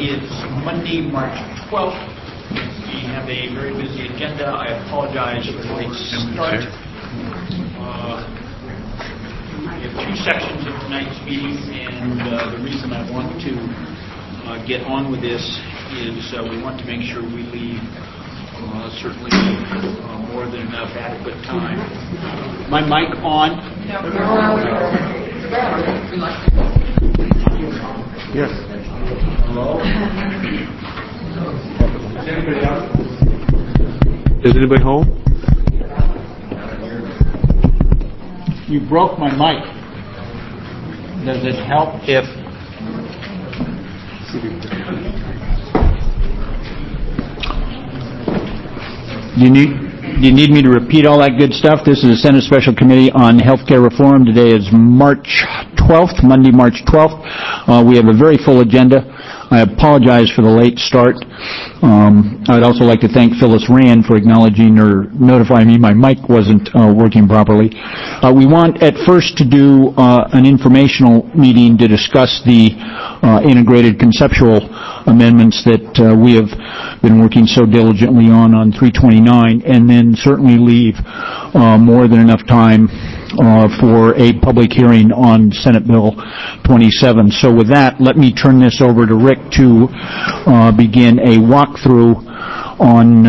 is Monday, March 12th. We have a very busy agenda. I apologize for the late start. We have two sections of tonight's meeting, and the reason I want to get on with this is we want to make sure we leave certainly more than enough adequate time. My mic on? Yes. Hello? Is anybody home? You broke my mic. Does it help if... Do you need me to repeat all that good stuff? This is the Senate Special Committee on Healthcare Reform. Today is March 12th, Monday, March 12th. We have a very full agenda. I apologize for the late start. I'd also like to thank Phyllis Rand for acknowledging or notifying me my mic wasn't working properly. We want at first to do an informational meeting to discuss the integrated conceptual amendments that we have been working so diligently on 329, and then certainly leave more than enough time for a public hearing on Senate Bill 27. So with that, let me turn this over to Rick to begin a walkthrough on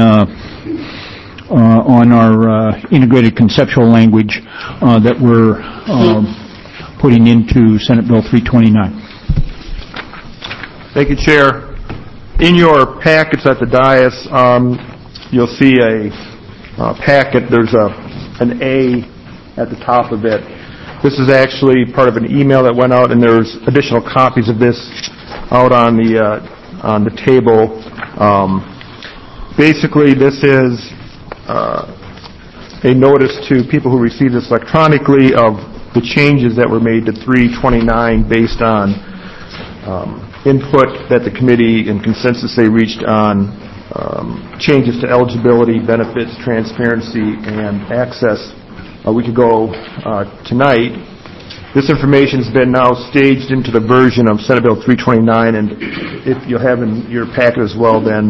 our integrated conceptual language that we're putting into Senate Bill 329. Thank you, Chair. In your packets at the dais, you'll see a packet. There's an A at the top of it. This is actually part of an email that went out, and there's additional copies of this out on the table. Basically, this is a notice to people who received this electronically of the changes that were made to 329 based on input that the committee in consensus they reached on changes to eligibility, benefits, transparency, and access. We could go tonight. This information has been now staged into the version of Senate Bill 329, and if you'll have in your packet as well then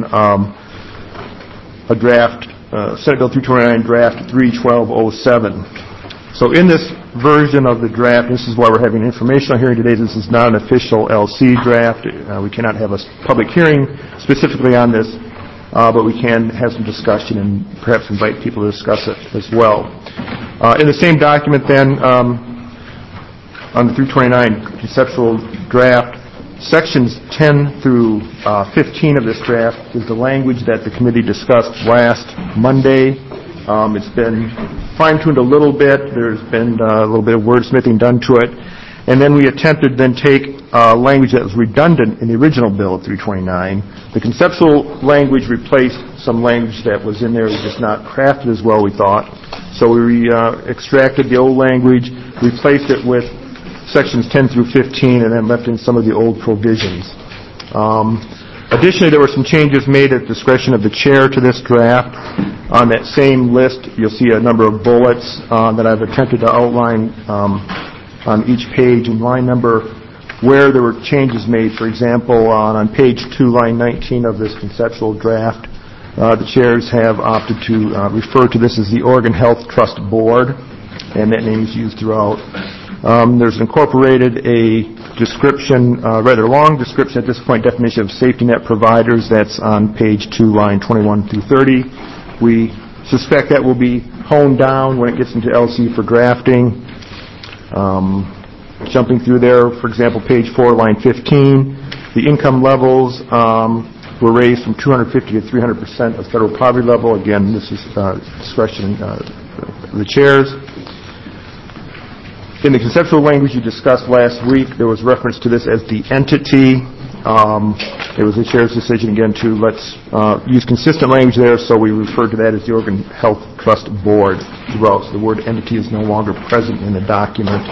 a draft, Senate Bill 329 draft 31207. So in this version of the draft, this is why we're having an informational hearing today. This is not an official LC draft. We cannot have a public hearing specifically on this, but we can have some discussion and perhaps invite people to discuss it as well. In the same document then, on the 329 conceptual draft, sections 10 through 15 of this draft is the language that the committee discussed last Monday. It's been fine-tuned a little bit. There's been a little bit of wordsmithing done to it. And then we attempted to take language that was redundant in the original bill of 329. The conceptual language replaced some language that was in there, just not crafted as well, we thought. So we extracted the old language, replaced it with sections 10 through 15, and then left in some of the old provisions. Additionally, there were some changes made at discretion of the chair to this draft. On that same list, you'll see a number of bullets that I've attempted to outline on each page and line number where there were changes made. For example, on page 2, line 19 of this conceptual draft, the chairs have opted to refer to this as the Oregon Health Trust Board, and that name is used throughout. There's incorporated a description, rather long description at this point, definition of safety net providers. That's on page 2, line 21 through 30. We suspect that will be honed down when it gets into LC for drafting. Jumping through there, for example, page 4, line 15, the income levels were raised from 250 to 300% of federal poverty level. Again, this is discretion of the chairs. In the conceptual language you discussed last week, there was reference to this as the entity. It was the chair's decision, again, to let's use consistent language there, so we refer to that as the Oregon Health Trust Board throughout. So the word entity is no longer present in the document.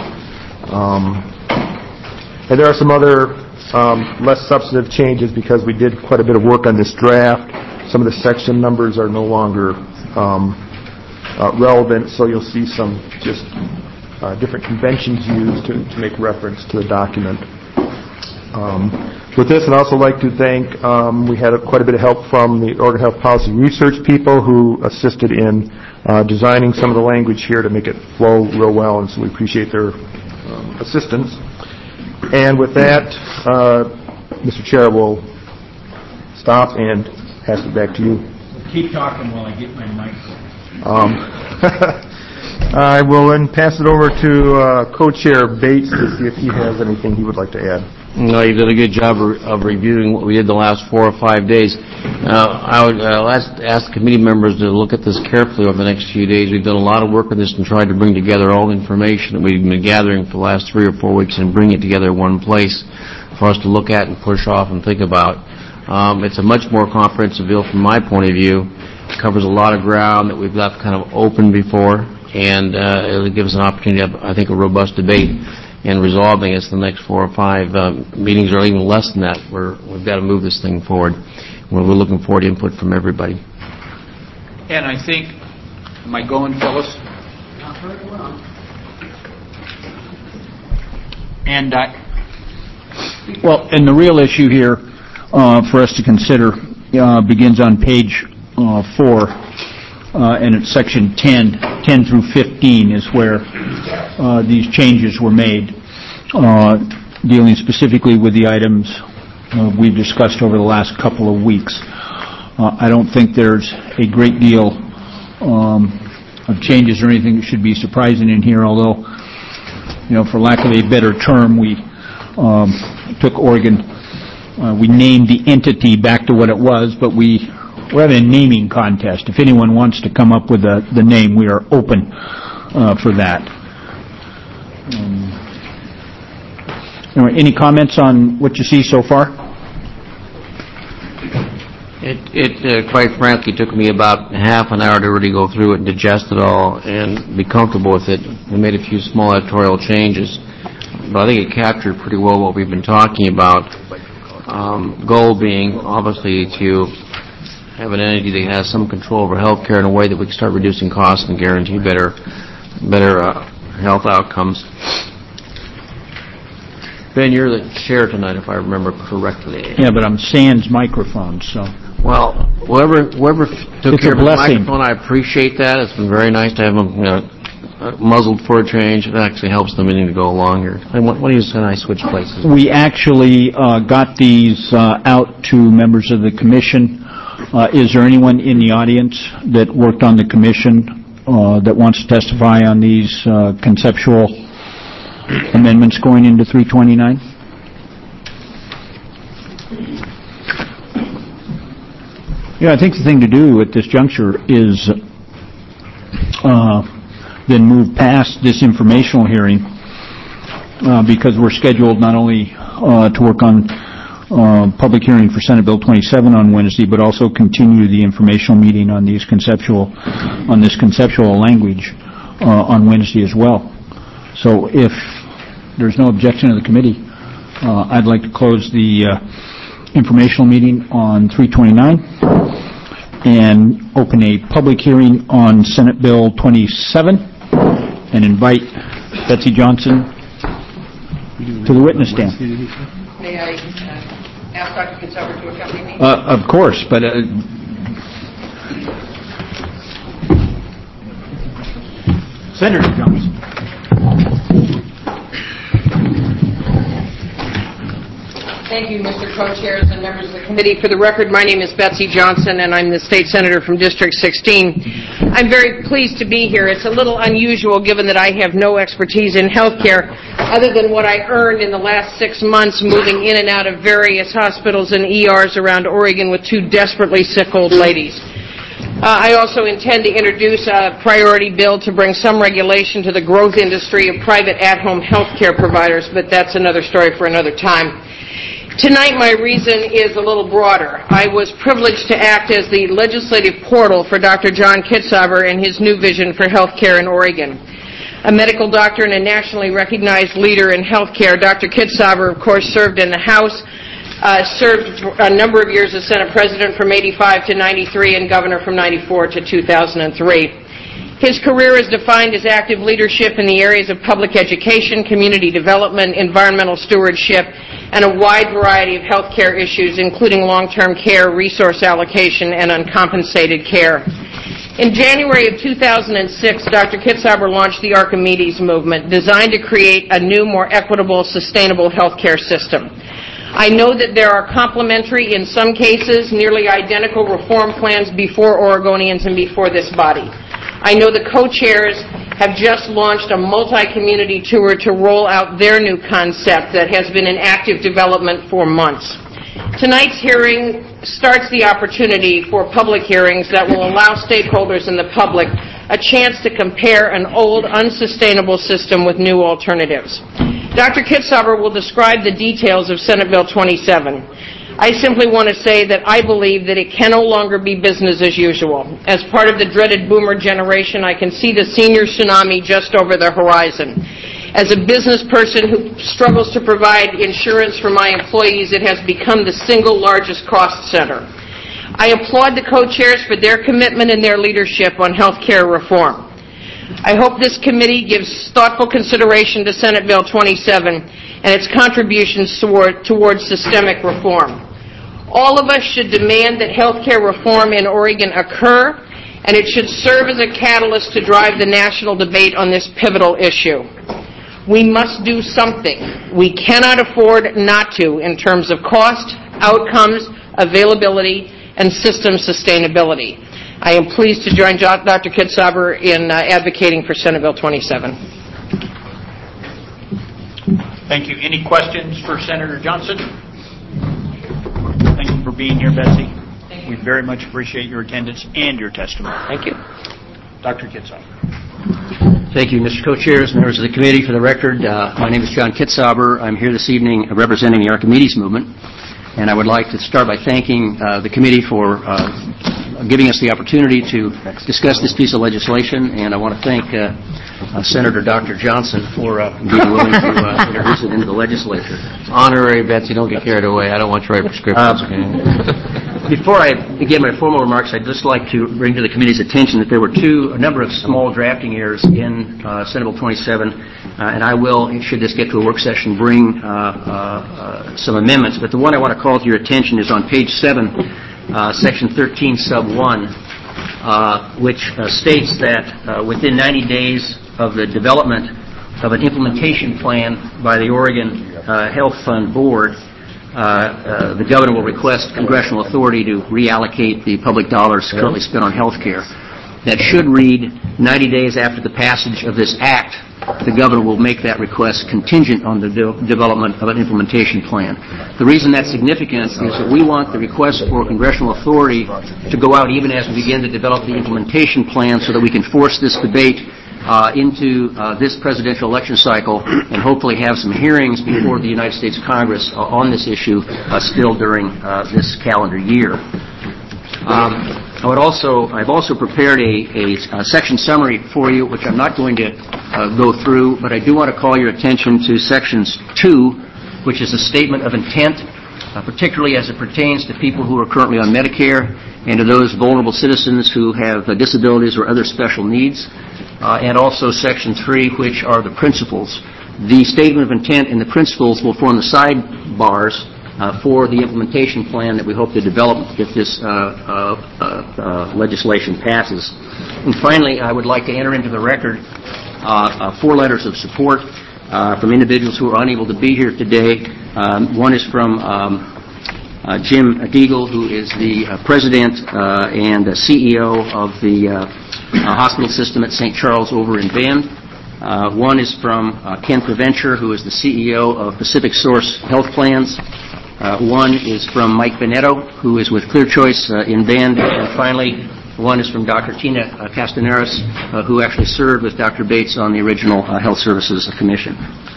And there are some other less substantive changes because we did quite a bit of work on this draft. Some of the section numbers are no longer relevant, so you'll see some just different conventions used to make reference to the document. With this, I'd also like to thank, we had quite a bit of help from the Oregon Health Policy Research people who assisted in designing some of the language here to make it flow real well, and so we appreciate their assistance. And with that, Mr. Chair, we'll stop and pass it back to you. Keep talking while I get my mic. I will then pass it over to Co-Chair Bates to see if he has anything he would like to add. No, you did a good job of reviewing what we did the last 4 or 5 days. I would ask committee members to look at this carefully over the next few days. We've done a lot of work on this and tried to bring together all the information that we've been gathering for the last 3 or 4 weeks and bring it together in one place for us to look at and push off and think about. It's a much more comprehensive bill from my point of view. It covers a lot of ground that we've left kind of open before, and it'll give us an opportunity to have, I think, a robust debate and resolving us the next 4 or 5 meetings, or even less than that. We've got to move this thing forward. We're looking forward to input from everybody. And I think, am I going, Phyllis? Not very well. And and the real issue here for us to consider begins on page 4, and it's section 10 through 15 is where these changes were made, dealing specifically with the items we've discussed over the last couple of weeks. I don't think there's a great deal of changes or anything that should be surprising in here, although, for lack of a better term, we took Oregon, we named the entity back to what it was, but we're having a naming contest. If anyone wants to come up with the name, we are open for that. Any comments on what you see so far? It quite frankly took me about half an hour to really go through it and digest it all and be comfortable with it. We made a few small editorial changes, but I think it captured pretty well what we've been talking about. Goal being obviously to have an entity that has some control over health care in a way that we can start reducing costs and guarantee better health outcomes. Ben, you're the chair tonight, if I remember correctly. Yeah, but I'm sans microphone, so. Well, whoever took care of the microphone, I appreciate that. It's been very nice to have them muzzled for a change. It actually helps the meeting to go along here. What do you say I switch places? We actually got these out to members of the commission. Is there anyone in the audience that worked on the commission that wants to testify on these conceptual amendments going into 329? I think the thing to do at this juncture is then move past this informational hearing because we're scheduled not only to work on public hearing for Senate Bill 27 on Wednesday, but also continue the informational meeting on this conceptual language on Wednesday as well. So if there's no objection of the committee, I'd like to close the informational meeting on 329 and open a public hearing on Senate Bill 27 and invite Betsy Johnson to the witness stand. May I ask Dr. Kitzhaber to accompany me? Of course, but Senator Johnson. Thank you, Mr. Co-Chairs and members of the committee. For the record, my name is Betsy Johnson, and I'm the state senator from District 16. I'm very pleased to be here. It's a little unusual given that I have no expertise in health care other than what I earned in the last 6 months moving in and out of various hospitals and ERs around Oregon with 2 desperately sick old ladies. I also intend to introduce a priority bill to bring some regulation to the growth industry of private at-home health care providers, but that's another story for another time. Tonight, my reason is a little broader. I was privileged to act as the legislative portal for Dr. John Kitzhaber and his new vision for health care in Oregon. A medical doctor and a nationally recognized leader in health care, Dr. Kitzhaber, of course, served in the House, served a number of years as Senate President from 85 to 93 and Governor from 94 to 2003. His career is defined as active leadership in the areas of public education, community development, environmental stewardship, and a wide variety of health care issues, including long-term care, resource allocation, and uncompensated care. In January of 2006, Dr. Kitzhaber launched the Archimedes movement, designed to create a new, more equitable, sustainable health care system. I know that there are complementary, in some cases, nearly identical reform plans before Oregonians and before this body. I know the co-chairs have just launched a multi-community tour to roll out their new concept that has been in active development for months. Tonight's hearing starts the opportunity for public hearings that will allow stakeholders and the public a chance to compare an old, unsustainable system with new alternatives. Dr. Kitzhaber will describe the details of Senate Bill 27. I simply want to say that I believe that it can no longer be business as usual. As part of the dreaded boomer generation, I can see the senior tsunami just over the horizon. As a business person who struggles to provide insurance for my employees, it has become the single largest cost center. I applaud the co-chairs for their commitment and their leadership on health care reform. I hope this committee gives thoughtful consideration to Senate Bill 27 and its contributions towards systemic reform. All of us should demand that health care reform in Oregon occur, and it should serve as a catalyst to drive the national debate on this pivotal issue. We must do something. We cannot afford not to in terms of cost, outcomes, availability, and system sustainability. I am pleased to join Dr. Kitzhaber in advocating for Senate Bill 27. Thank you. Any questions for Senator Johnson? Thank you for being here, Betsy. We very much appreciate your attendance and your testimony. Thank you. Dr. Kitzhaber. Thank you, Mr. Co-Chairs, members of the committee. For the record, my name is John Kitzhaber. I'm here this evening representing the Archimedes movement, and I would like to start by thanking the committee for giving us the opportunity to discuss this piece of legislation, and I want to thank Senator Dr. Johnson for being willing to introduce it into the legislature. Honorary, Betsy, don't get carried away. I don't want you to write prescriptions. Before I begin my formal remarks, I'd just like to bring to the committee's attention that there were a number of small drafting errors in Senate Bill 27, and I will, should this get to a work session, bring some amendments. But the one I want to call to your attention is on page 7, Section 13, Sub 1, which states that within 90 days of the development of an implementation plan by the Oregon Health Fund Board, the governor will request congressional authority to reallocate the public dollars currently spent on health care. That should read 90 days after the passage of this act, the governor will make that request contingent on the development of an implementation plan. The reason that's significant is that we want the request for congressional authority to go out even as we begin to develop the implementation plan so that we can force this debate into this presidential election cycle and hopefully have some hearings before the United States Congress on this issue still during this calendar year. I've also prepared a section summary for you, which I'm not going to go through, but I do want to call your attention to Sections 2, which is a statement of intent, particularly as it pertains to people who are currently on Medicare and to those vulnerable citizens who have disabilities or other special needs, and also Section 3, which are the principles. The statement of intent and the principles will form the sidebars for the implementation plan that we hope to develop if this legislation passes. And finally, I would like to enter into the record 4 letters of support from individuals who are unable to be here today. One is from Jim Deagle, who is the president and CEO of the hospital system at St. Charles over in Bend. One is from Ken Preventure, who is the CEO of Pacific Source Health Plans. One is from Mike Benetto, who is with Clear Choice in Bend. And finally, one is from Dr. Tina Castaneras, who actually served with Dr. Bates on the original Health Services Commission.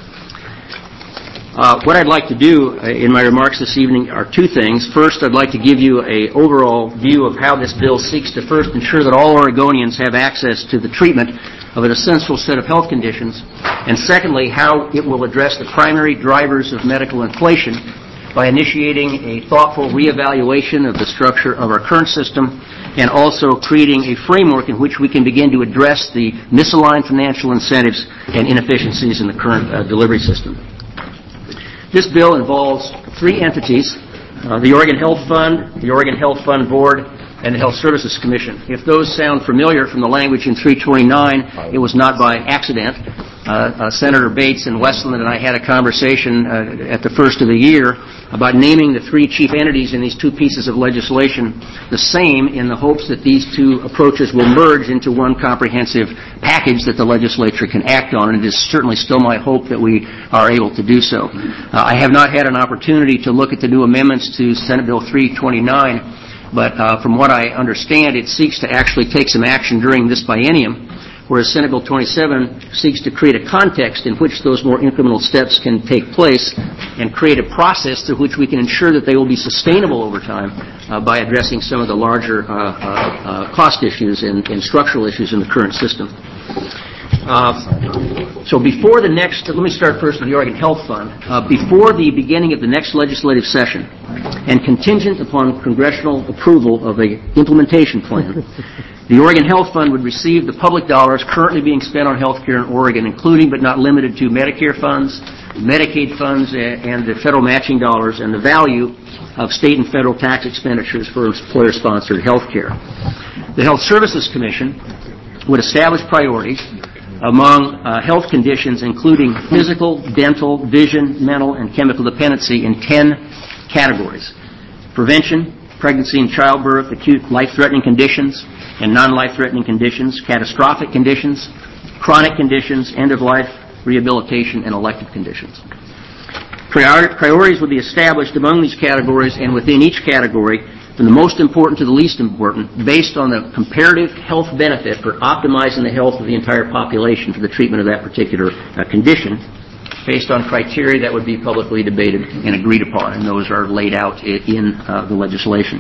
What I'd like to do in my remarks this evening are 2 things. First, I'd like to give you an overall view of how this bill seeks to first ensure that all Oregonians have access to the treatment of an essential set of health conditions, and secondly, how it will address the primary drivers of medical inflation by initiating a thoughtful reevaluation of the structure of our current system and also creating a framework in which we can begin to address the misaligned financial incentives and inefficiencies in the current delivery system. This bill involves three entities, the Oregon Health Fund, the Oregon Health Fund Board, and the Health Services Commission. If those sound familiar from the language in 329, it was not by accident. Senator Bates and Westland and I had a conversation at the first of the year about naming the three chief entities in these two pieces of legislation the same, in the hopes that these two approaches will merge into one comprehensive package that the legislature can act on, and it is certainly still my hope that we are able to do so. I have not had an opportunity to look at the new amendments to Senate Bill 329, but from what I understand, it seeks to actually take some action during this biennium, whereas Senate Bill 27 seeks to create a context in which those more incremental steps can take place and create a process through which we can ensure that they will be sustainable over time by addressing some of the larger cost issues and structural issues in the current system. So before the next, let me start first with the Oregon Health Fund. Before the beginning of the next legislative session, and contingent upon congressional approval of an implementation plan, the Oregon Health Fund would receive the public dollars currently being spent on health care in Oregon, including but not limited to Medicare funds, Medicaid funds, and the federal matching dollars, and the value of state and federal tax expenditures for employer-sponsored health care. The Health Services Commission would establish priorities among health conditions including physical, dental, vision, mental, and chemical dependency in 10 categories: prevention, pregnancy and childbirth, acute life-threatening conditions and non-life-threatening conditions, catastrophic conditions, chronic conditions, end-of-life rehabilitation, and elective conditions. Priorities would be established among these categories and within each category, from the most important to the least important, based on the comparative health benefit for optimizing the health of the entire population for the treatment of that particular condition, based on criteria that would be publicly debated and agreed upon, and those are laid out in the legislation.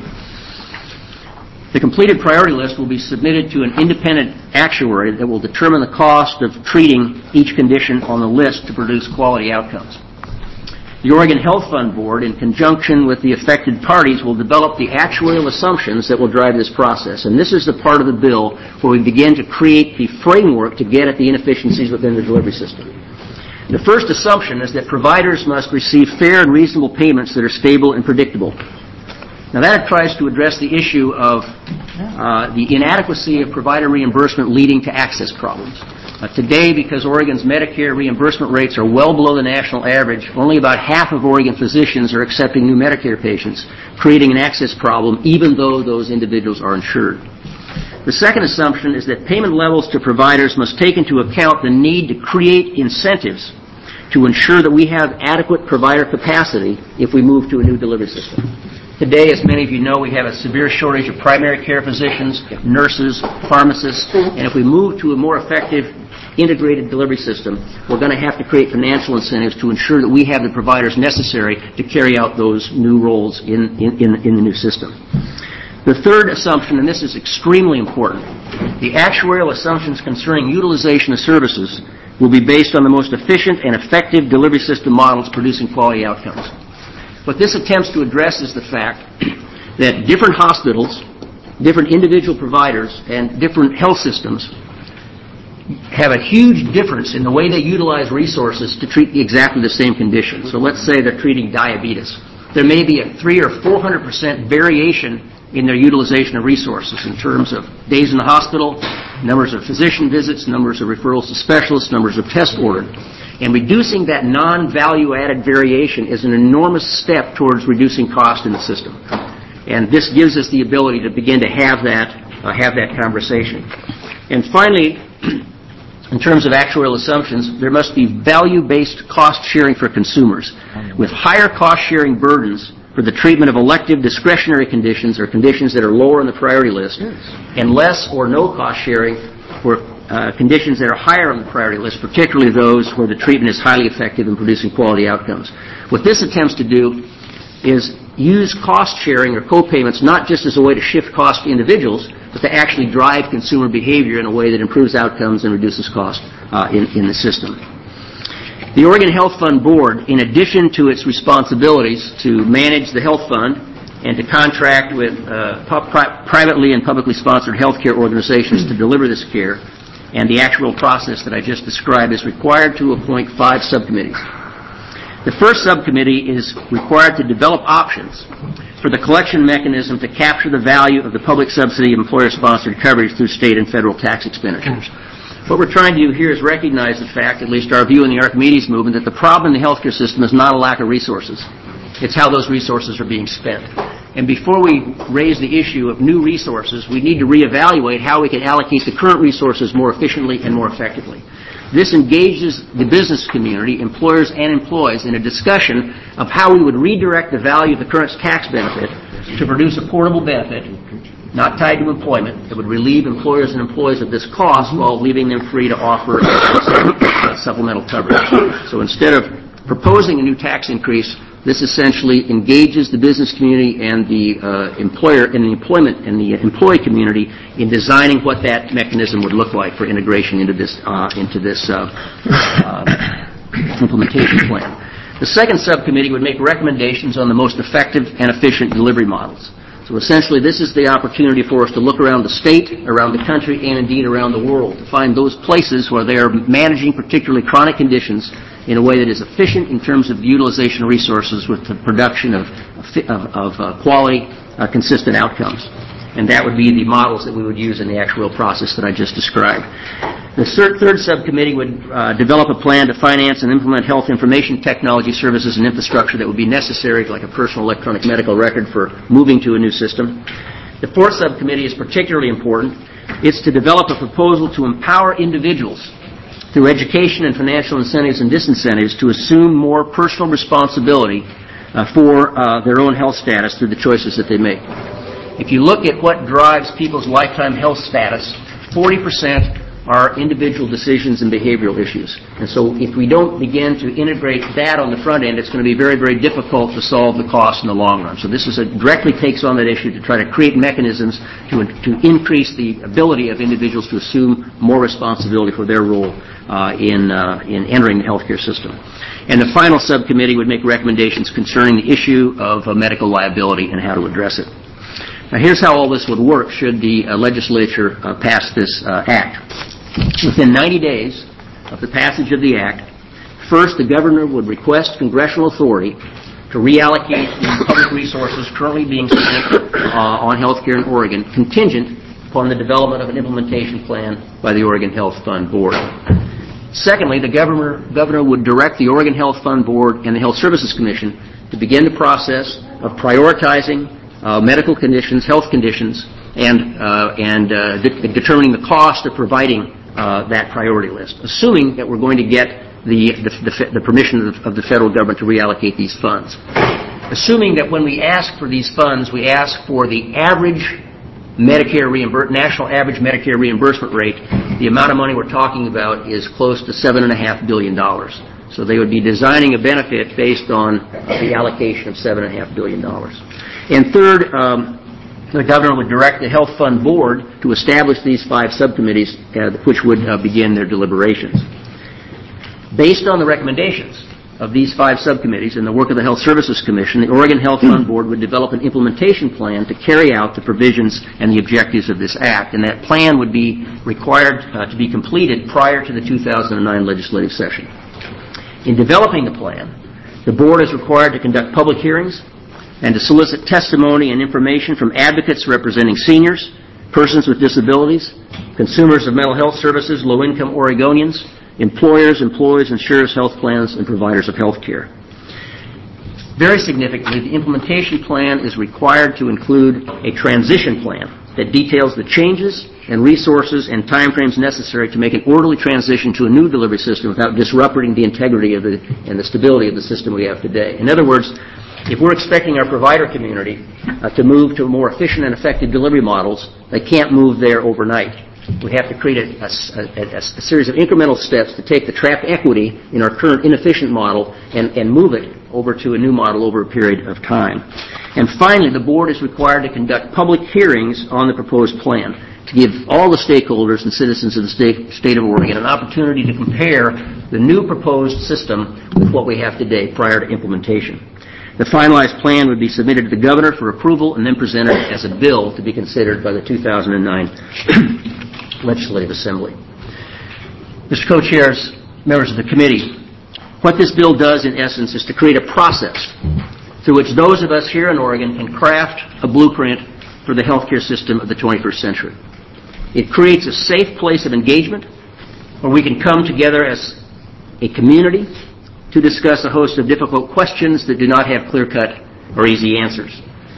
The completed priority list will be submitted to an independent actuary that will determine the cost of treating each condition on the list to produce quality outcomes. The Oregon Health Fund Board, in conjunction with the affected parties, will develop the actuarial assumptions that will drive this process. And this is the part of the bill where we begin to create the framework to get at the inefficiencies within the delivery system. The first assumption is that providers must receive fair and reasonable payments that are stable and predictable. Now that tries to address the issue of the inadequacy of provider reimbursement leading to access problems. Today, because Oregon's Medicare reimbursement rates are well below the national average, only about half of Oregon physicians are accepting new Medicare patients, creating an access problem even though those individuals are insured. The second assumption is that payment levels to providers must take into account the need to create incentives to ensure that we have adequate provider capacity if we move to a new delivery system. Today, as many of you know, we have a severe shortage of primary care physicians, nurses, pharmacists, and if we move to a more effective integrated delivery system, we're going to have to create financial incentives to ensure that we have the providers necessary to carry out those new roles in the new system. The third assumption, and this is extremely important, the actuarial assumptions concerning utilization of services will be based on the most efficient and effective delivery system models producing quality outcomes. What this attempts to address is the fact that different hospitals, different individual providers, and different health systems have a huge difference in the way they utilize resources to treat exactly the same condition. So let's say they're treating diabetes. There may be a 300 or 400% variation in their utilization of resources in terms of days in the hospital, numbers of physician visits, numbers of referrals to specialists, numbers of tests ordered. And reducing that non-value-added variation is an enormous step towards reducing cost in the system. And this gives us the ability to begin to have that conversation. And finally, in terms of actuarial assumptions, there must be value-based cost sharing for consumers, with higher cost-sharing burdens for the treatment of elective discretionary conditions or conditions that are lower on the priority list, and less or no cost sharing for conditions that are higher on the priority list, particularly those where the treatment is highly effective in producing quality outcomes. What this attempts to do is use cost sharing or co-payments not just as a way to shift cost to individuals, but to actually drive consumer behavior in a way that improves outcomes and reduces cost in the system. The Oregon Health Fund Board, in addition to its responsibilities to manage the health fund and to contract with privately and publicly sponsored healthcare organizations to deliver this care, and the actual process that I just described, is required to appoint 5 subcommittees. The first subcommittee is required to develop options for the collection mechanism to capture the value of the public subsidy of employer-sponsored coverage through state and federal tax expenditures. What we're trying to do here is recognize the fact, at least our view in the Archimedes movement, that the problem in the healthcare system is not a lack of resources. It's how those resources are being spent. And before we raise the issue of new resources, we need to reevaluate how we can allocate the current resources more efficiently and more effectively. This engages the business community, employers and employees, in a discussion of how we would redirect the value of the current tax benefit to produce a portable benefit, not tied to employment, that would relieve employers and employees of this cost while leaving them free to offer supplemental coverage. So instead of proposing a new tax increase, this essentially engages the business community and the employer and the employment and the employee community in designing what that mechanism would look like for integration into this implementation plan. The second subcommittee would make recommendations on the most effective and efficient delivery models. So essentially, this is the opportunity for us to look around the state, around the country, and indeed around the world to find those places where they are managing particularly chronic conditions in a way that is efficient in terms of the utilization of resources with the production of quality, consistent outcomes. And that would be the models that we would use in the actual process that I just described. The third subcommittee would develop a plan to finance and implement health information technology services and infrastructure that would be necessary, like a personal electronic medical record, for moving to a new system. The fourth subcommittee is particularly important. It's to develop a proposal to empower individuals through education and financial incentives and disincentives to assume more personal responsibility for their own health status through the choices that they make. If you look at what drives people's lifetime health status, 40% are individual decisions and behavioral issues. And so if we don't begin to integrate that on the front end, it's going to be very, very difficult to solve the cost in the long run. So this directly takes on that issue to try to create mechanisms to increase the ability of individuals to assume more responsibility for their role in entering the healthcare system. And the final subcommittee would make recommendations concerning the issue of medical liability and how to address it. Now, here's how all this would work should the legislature pass this act. Within 90 days of the passage of the act, first, the governor would request congressional authority to reallocate the public resources currently being spent on health care in Oregon, contingent upon the development of an implementation plan by the Oregon Health Fund Board. Secondly, the governor would direct the Oregon Health Fund Board and the Health Services Commission to begin the process of prioritizing medical conditions, health conditions, and determining the cost of providing that priority list, assuming that we're going to get the permission of the federal government to reallocate these funds. Assuming that when we ask for these funds, we ask for the average national average Medicare reimbursement rate, the amount of money we're talking about is close to $7.5 billion. So they would be designing a benefit based on the allocation of $7.5 billion. And third, the governor would direct the Health Fund Board to establish these 5 subcommittees, which would begin their deliberations. Based on the recommendations of these 5 subcommittees and the work of the Health Services Commission, the Oregon Health Fund Board would develop an implementation plan to carry out the provisions and the objectives of this act. And that plan would be required to be completed prior to the 2009 legislative session. In developing the plan, the board is required to conduct public hearings and to solicit testimony and information from advocates representing seniors, persons with disabilities, consumers of mental health services, low-income Oregonians, employers, employees, insurers, health plans, and providers of health care. Very significantly, the implementation plan is required to include a transition plan that details the changes and resources and timeframes necessary to make an orderly transition to a new delivery system without disrupting the integrity and the stability of the system we have today. In other words, if we're expecting our provider community to move to more efficient and effective delivery models, they can't move there overnight. We have to create a series of incremental steps to take the trapped equity in our current inefficient model and move it over to a new model over a period of time. And finally, the board is required to conduct public hearings on the proposed plan to give all the stakeholders and citizens of the state of Oregon an opportunity to compare the new proposed system with what we have today prior to implementation. The finalized plan would be submitted to the governor for approval and then presented as a bill to be considered by the 2009 Legislative Assembly. Mr. Co-Chairs, members of the committee, What this bill does, in essence, is to create a process through which those of us here in Oregon can craft a blueprint for the healthcare system of the 21st century. It creates a safe place of engagement where we can come together as a community to discuss a host of difficult questions that do not have clear-cut or easy answers.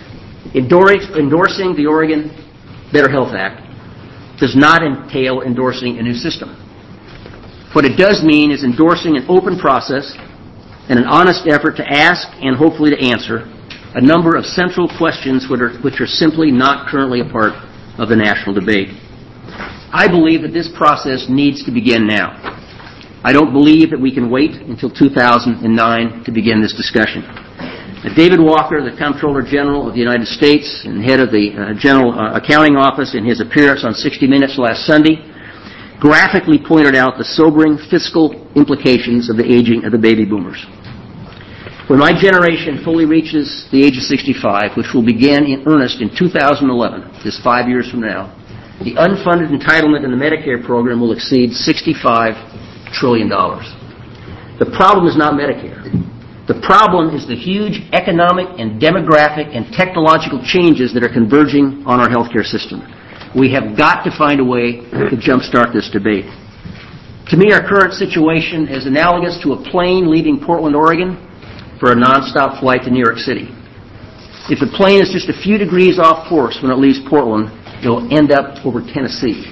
Endorsing the Oregon Better Health Act does not entail endorsing a new system. What it does mean is endorsing an open process and an honest effort to ask and hopefully to answer a number of central questions which are simply not currently a part of the national debate. I believe that this process needs to begin now. I don't believe that we can wait until 2009 to begin this discussion. David Walker, the Comptroller General of the United States and head of the General Accounting Office, in his appearance on 60 Minutes last Sunday, graphically pointed out the sobering fiscal implications of the aging of the baby boomers. When my generation fully reaches the age of 65, which will begin in earnest in 2011, just 5 years from now, the unfunded entitlement in the Medicare program will exceed $65 trillion. The problem is not Medicare. The problem is the huge economic and demographic and technological changes that are converging on our healthcare system. We have got to find a way to jumpstart this debate. To me, our current situation is analogous to a plane leaving Portland, Oregon, for a nonstop flight to New York City. If the plane is just a few degrees off course when it leaves Portland, it will end up over Tennessee.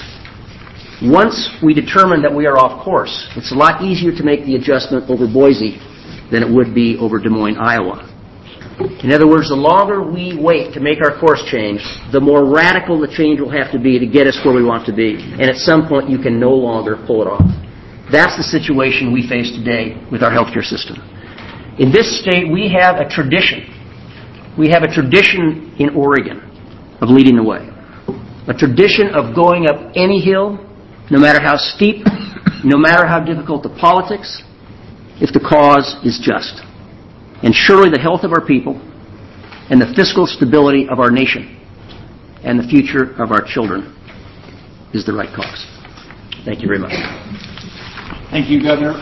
Once we determine that we are off course, it's a lot easier to make the adjustment over Boise than it would be over Des Moines, Iowa. In other words, the longer we wait to make our course change, the more radical the change will have to be to get us where we want to be. And at some point, you can no longer pull it off. That's the situation we face today with our healthcare system. In this state, we have a tradition. We have a tradition in Oregon of leading the way. A tradition of going up any hill, no matter how steep, no matter how difficult the politics, if the cause is just. And surely the health of our people and the fiscal stability of our nation and the future of our children is the right cause. Thank you very much. Thank you, Governor.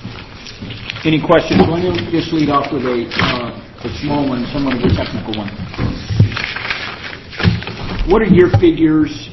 Any questions? Why don't you just lead off with a small one, somewhat of a technical one. What are your figures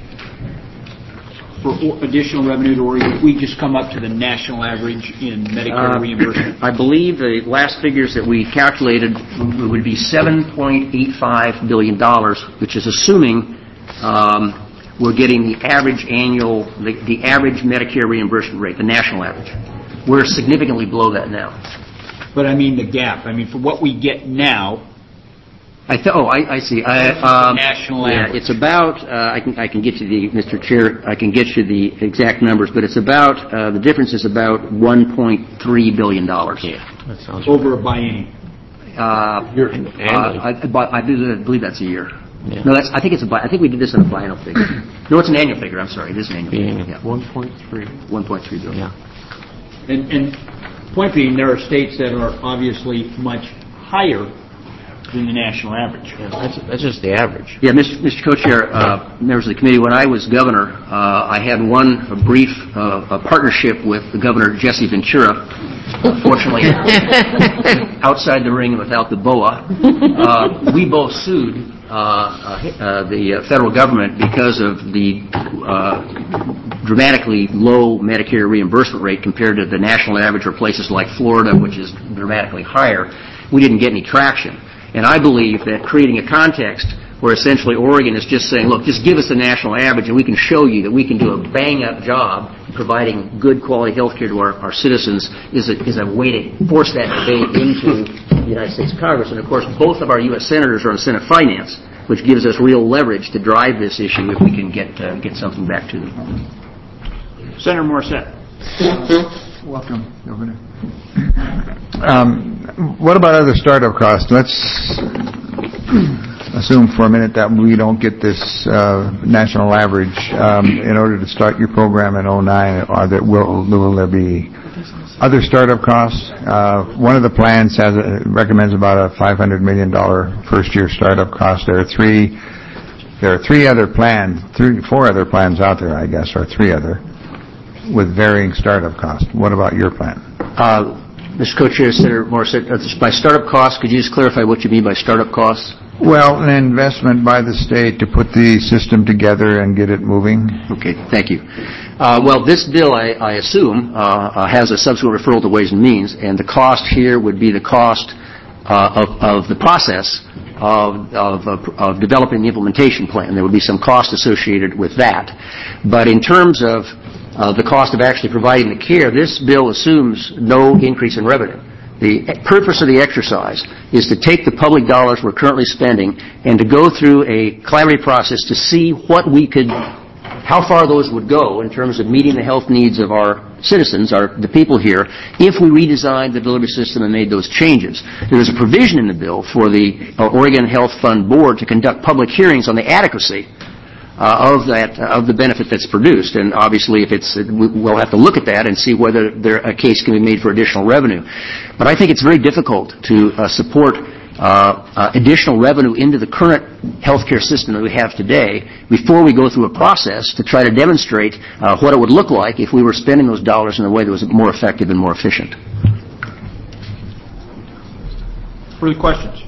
for additional revenue to Oregon if we just come up to the national average in Medicare reimbursement? I believe the last figures that we calculated would be $7.85 billion, which is assuming we're getting the average the average Medicare reimbursement rate, the national average. We're significantly below that now. But I mean the gap. I mean, for what we get now. I see. National average. It's about. I can get you Mr. Chair. I can get you the exact numbers, but it's about. The difference is about $1.3 billion. Yeah, that sounds over a biennium. I believe that's a year. Yeah. No, I think it's I think we did this on a biennial figure. No, it's an annual figure. I'm sorry, it is an annual figure. Yeah. 1.3. 1.3 billion. Yeah. And point being, there are states that are obviously much higher than the national average. Yeah, that's just the average. Yeah, Mr. Co-Chair, members of the committee, when I was governor, I had a brief partnership with the governor, Jesse Ventura, fortunately outside the ring without the boa. We both sued the federal government because of the dramatically low Medicare reimbursement rate compared to the national average or places like Florida, which is dramatically higher. We didn't get any traction. And I believe that creating a context where essentially Oregon is just saying, look, just give us the national average and we can show you that we can do a bang-up job providing good quality health care to our citizens is a way to force that debate into the United States Congress. And, of course, both of our U.S. senators are on Senate Finance, which gives us real leverage to drive this issue if we can get something back to them. Senator Morissette. Welcome, Governor. What about other startup costs? Let's assume for a minute that we don't get this national average. In order to start your program in 2009, will there be other startup costs? One of the plans recommends about a $500 million first-year startup cost. There are four other plans out there, I guess, or three other. with varying startup costs. What about your plan? Mr. Co-Chair, Senator Morris, by startup costs, could you just clarify what you mean by startup costs? Well, an investment by the state to put the system together and get it moving. Okay, thank you. Well, this bill, I assume, has a subsequent referral to Ways and Means, and the cost here would be the cost of the process of developing the implementation plan. There would be some cost associated with that. But in terms of the cost of actually providing the care, this bill assumes no increase in revenue. The purpose of the exercise is to take the public dollars we're currently spending and to go through a collaborative process to see how far those would go in terms of meeting the health needs of our citizens, the people here, if we redesigned the delivery system and made those changes. There is a provision in the bill for the Oregon Health Fund Board to conduct public hearings on the adequacy of the benefit that's produced, and obviously we'll have to look at that and see whether a case can be made for additional revenue. But I think it's very difficult to support additional revenue into the current healthcare system that we have today before we go through a process to try to demonstrate what it would look like if we were spending those dollars in a way that was more effective and more efficient. Further questions?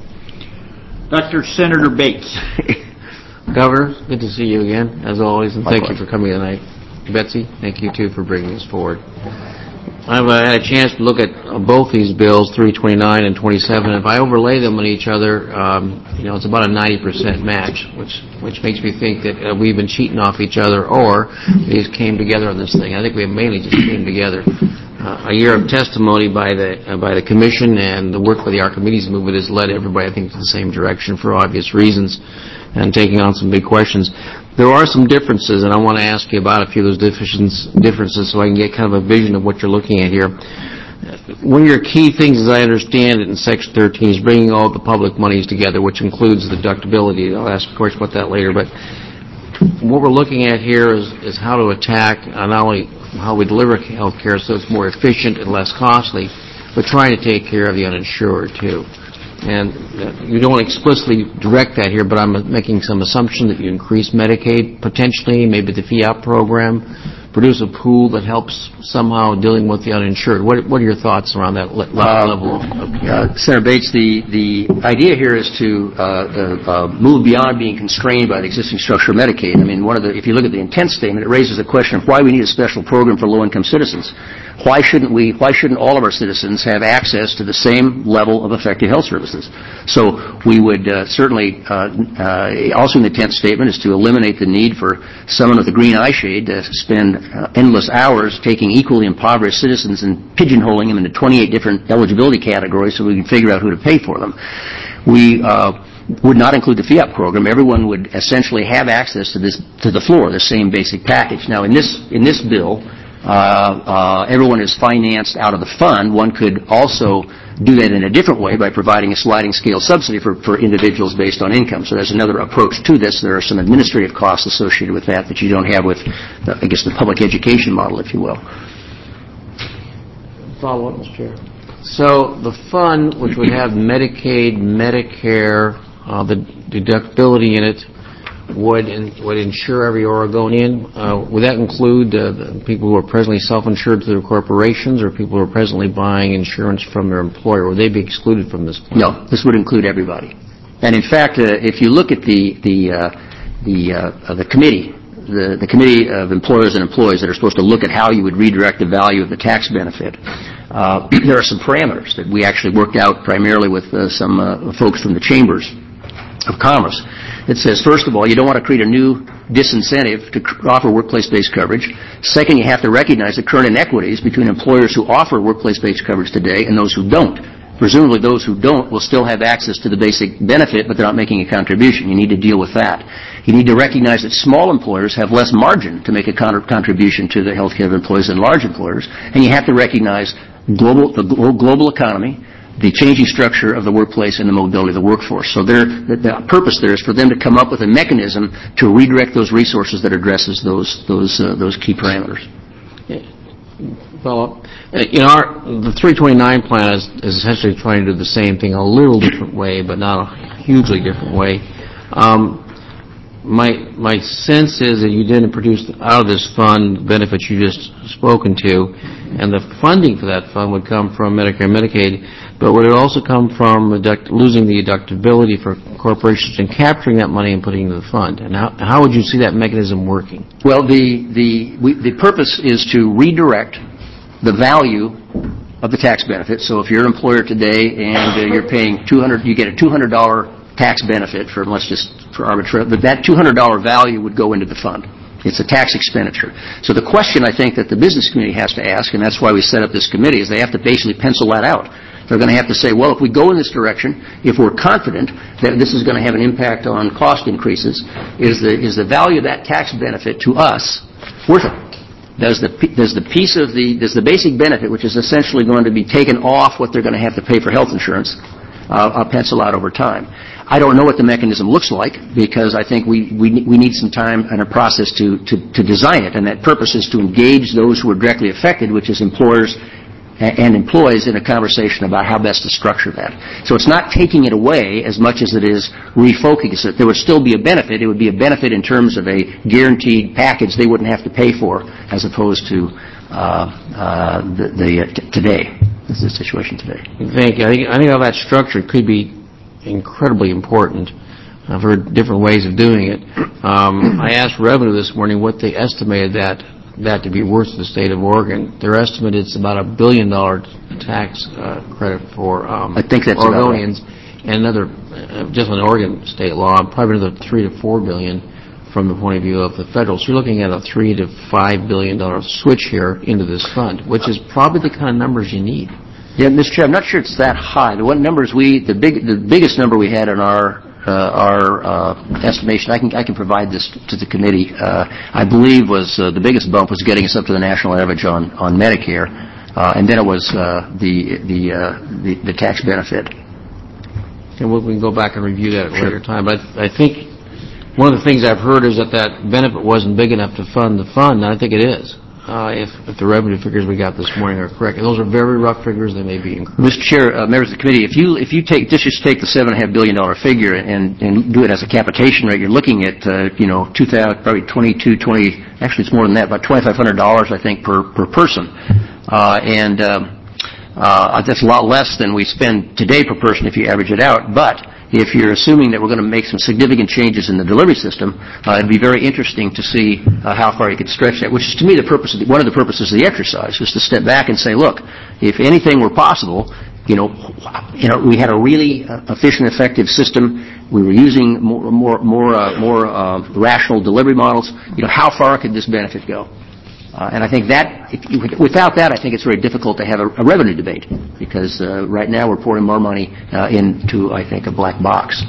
Dr. Senator Bates. Governor, good to see you again, as always, and thank you for coming tonight. Betsy, thank you, too, for bringing this forward. I've had a chance to look at both these bills, 329 and 27. If I overlay them on each other, it's about a 90% match, which makes me think that we've been cheating off each other, or these came together on this thing. I think we mainly just came together. A year of testimony by the Commission and the work by the Archimedes movement has led everybody, I think, to the same direction for obvious reasons, and taking on some big questions. There are some differences, and I want to ask you about a few of those differences so I can get kind of a vision of what you're looking at here. One of your key things, as I understand it, in Section 13 is bringing all the public monies together, which includes the deductibility. I'll ask, of course, about that later, but what we're looking at here is how to attack not only how we deliver health care so it's more efficient and less costly, but trying to take care of the uninsured, too. And you don't explicitly direct that here, but I'm making some assumption that you increase Medicaid potentially, maybe the FIAP program, produce a pool that helps somehow dealing with the uninsured. What are your thoughts around that level of care? Senator Bates, the idea here is to move beyond being constrained by the existing structure of Medicaid. I mean, if you look at the intent statement, it raises a question of why we need a special program for low-income citizens. Why shouldn't all of our citizens have access to the same level of effective health services? So we would certainly, also in the intent statement, is to eliminate the need for someone with a green eye shade to spend endless hours taking equally impoverished citizens and pigeonholing them into 28 different eligibility categories so we can figure out who to pay for them. We would not include the FIAP program. Everyone would essentially have access to the floor, the same basic package. Now, in this bill, everyone is financed out of the fund. One could also do that in a different way by providing a sliding scale subsidy for individuals based on income. So there's another approach to this. There are some administrative costs associated with that you don't have with, the public education model, if you will. Follow up, Mr. Chair. So the fund, which would have Medicaid, Medicare, the deductibility in it, would insure every Oregonian. Would that include the people who are presently self-insured through their corporations or people who are presently buying insurance from their employer? Would they be excluded from this plan? No, this would include everybody. And in fact, if you look at the committee, the committee of employers and employees that are supposed to look at how you would redirect the value of the tax benefit, there are some parameters that we actually worked out primarily with some folks from the chambers of commerce. It says, first of all, you don't want to create a new disincentive to offer workplace-based coverage. Second, you have to recognize the current inequities between employers who offer workplace-based coverage today and those who don't. Presumably, those who don't will still have access to the basic benefit, but they're not making a contribution. You need to deal with that. You need to recognize that small employers have less margin to make a contribution to the health care of employees than large employers. And you have to recognize the global economy, the changing structure of the workplace, and the mobility of the workforce. So the purpose there is for them to come up with a mechanism to redirect those resources that addresses those key parameters. Follow up. The 329 plan is essentially trying to do the same thing a little different way, but not a hugely different way. my sense is that you didn't produce out of this fund benefits you just spoken to, and the funding for that fund would come from Medicare and Medicaid, but would it also come from losing the deductibility for corporations and capturing that money and putting it into the fund? And how would you see that mechanism working? Well, the purpose is to redirect the value of the tax benefit. So if you're an employer today and you're paying $200, you get a $200 tax benefit for, let's just for arbitrary, but that $200 value would go into the fund. It's a tax expenditure. So the question I think that the business community has to ask, and that's why we set up this committee, is they have to basically pencil that out. They're going to have to say, well, if we go in this direction, if we're confident that this is going to have an impact on cost increases, is the value of that tax benefit to us worth it? Does the basic benefit, which is essentially going to be taken off what they're going to have to pay for health insurance, pencil out over time? I don't know what the mechanism looks like, because I think we need some time and a process to design it, and that purpose is to engage those who are directly affected, which is employers and employees, in a conversation about how best to structure that. So it's not taking it away as much as it is refocusing it. There would still be a benefit. It would be a benefit in terms of a guaranteed package they wouldn't have to pay for, as opposed to today. This is the situation today. Thank you. I think how that structure could be incredibly important. I've heard different ways of doing it. I asked Revenue this morning what they estimated that to be worth to the state of Oregon. Their estimate is about $1 billion tax credit for I think that's Oregonians, and another, just on Oregon state law, probably another $3 to $4 billion from the point of view of the federal. So you're looking at a $3 to $5 billion switch here into this fund, which is probably the kind of numbers you need. Yeah, Mr. Chair, I'm not sure it's that high. The biggest number we had in our estimation, I can provide this to the committee, I believe was the biggest bump was getting us up to the national average on Medicare, and then it was the tax benefit. And we can go back and review that at a later time. But I think one of the things I've heard is that benefit wasn't big enough to fund the fund, and I think it is. If the revenue figures we got this morning are correct. And those are very rough figures. They may be incorrect. Mr. Chair, members of the committee, if you just take the $7.5 billion figure and do it as a capitation rate, you're looking at probably actually it's more than that, about $2,500 I think per person, and that's a lot less than we spend today per person if you average it out. But if you're assuming that we're going to make some significant changes in the delivery system, it'd be very interesting to see how far you could stretch that, which is, to me, one of the purposes of the exercise, is to step back and say, look, if anything were possible, we had a really efficient, effective system. We were using more rational delivery models. How far could this benefit go? And I think without that, I think it's very difficult to have a revenue debate, because right now we're pouring more money into, I think, a black box.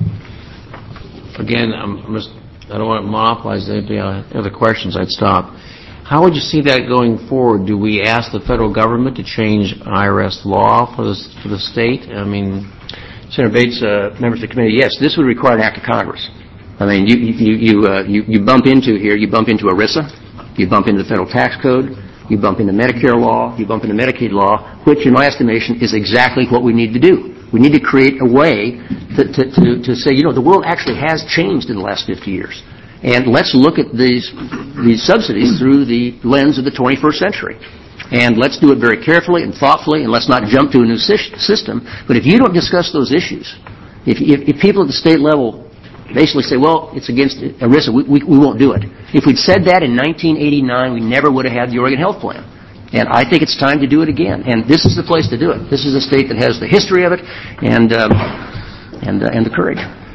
Again, I don't want to monopolize any other questions. I'd stop. How would you see that going forward? Do we ask the federal government to change IRS law for the state? I mean, Senator Bates, members of the committee, yes, this would require an act of Congress. I mean, you bump into ERISA. You bump into the federal tax code, you bump into Medicare law, you bump into Medicaid law, which, in my estimation, is exactly what we need to do. We need to create a way to say, the world actually has changed in the last 50 years. And let's look at these subsidies through the lens of the 21st century. And let's do it very carefully and thoughtfully, and let's not jump to a new system. But if you don't discuss those issues, if people at the state level basically say, well, it's against ERISA, we won't do it. If we'd said that in 1989, we never would have had the Oregon Health Plan. And I think it's time to do it again. And this is the place to do it. This is a state that has the history of it and the courage.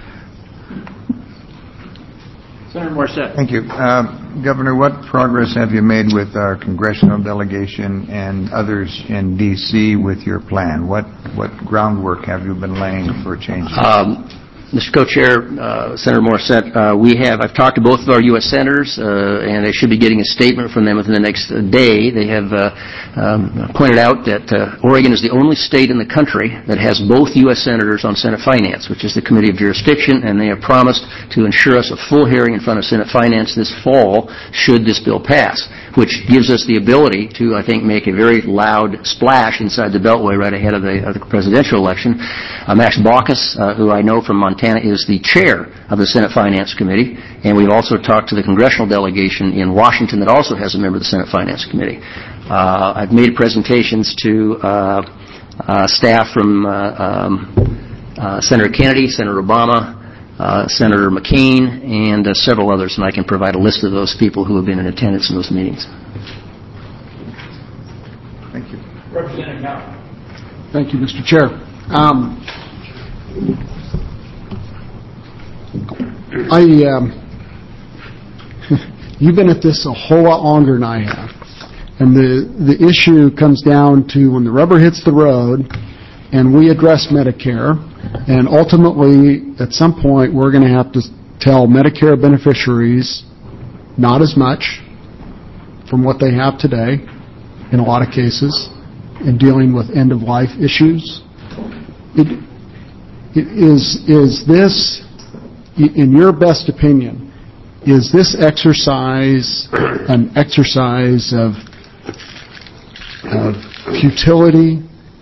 Senator Morissette. Thank you. Governor, what progress have you made with our congressional delegation and others in D.C. with your plan? What groundwork have you been laying for changes? Mr. Co-Chair, Senator Morissette, I've talked to both of our U.S. senators, and I should be getting a statement from them within the next day. They have pointed out that Oregon is the only state in the country that has both U.S. senators on Senate Finance, which is the Committee of Jurisdiction, and they have promised to ensure us a full hearing in front of Senate Finance this fall should this bill pass. which gives us the ability to, I think, make a very loud splash inside the Beltway right ahead of the presidential election. Max Baucus, who I know from Montana, is the chair of the Senate Finance Committee, and we've also talked to the congressional delegation in Washington that also has a member of the Senate Finance Committee. I've made presentations to staff from Senator Kennedy, Senator Obama, Senator McCain, and several others, and I can provide a list of those people who have been in attendance in those meetings. Thank you. Representative Now. Thank you, Mr. Chair. You've been at this a whole lot longer than I have, and the issue comes down to when the rubber hits the road and we address Medicare, and ultimately, at some point, we're going to have to tell Medicare beneficiaries not as much from what they have today, in a lot of cases, in dealing with end-of-life issues. Is this, in your best opinion, is this exercise an exercise of futility,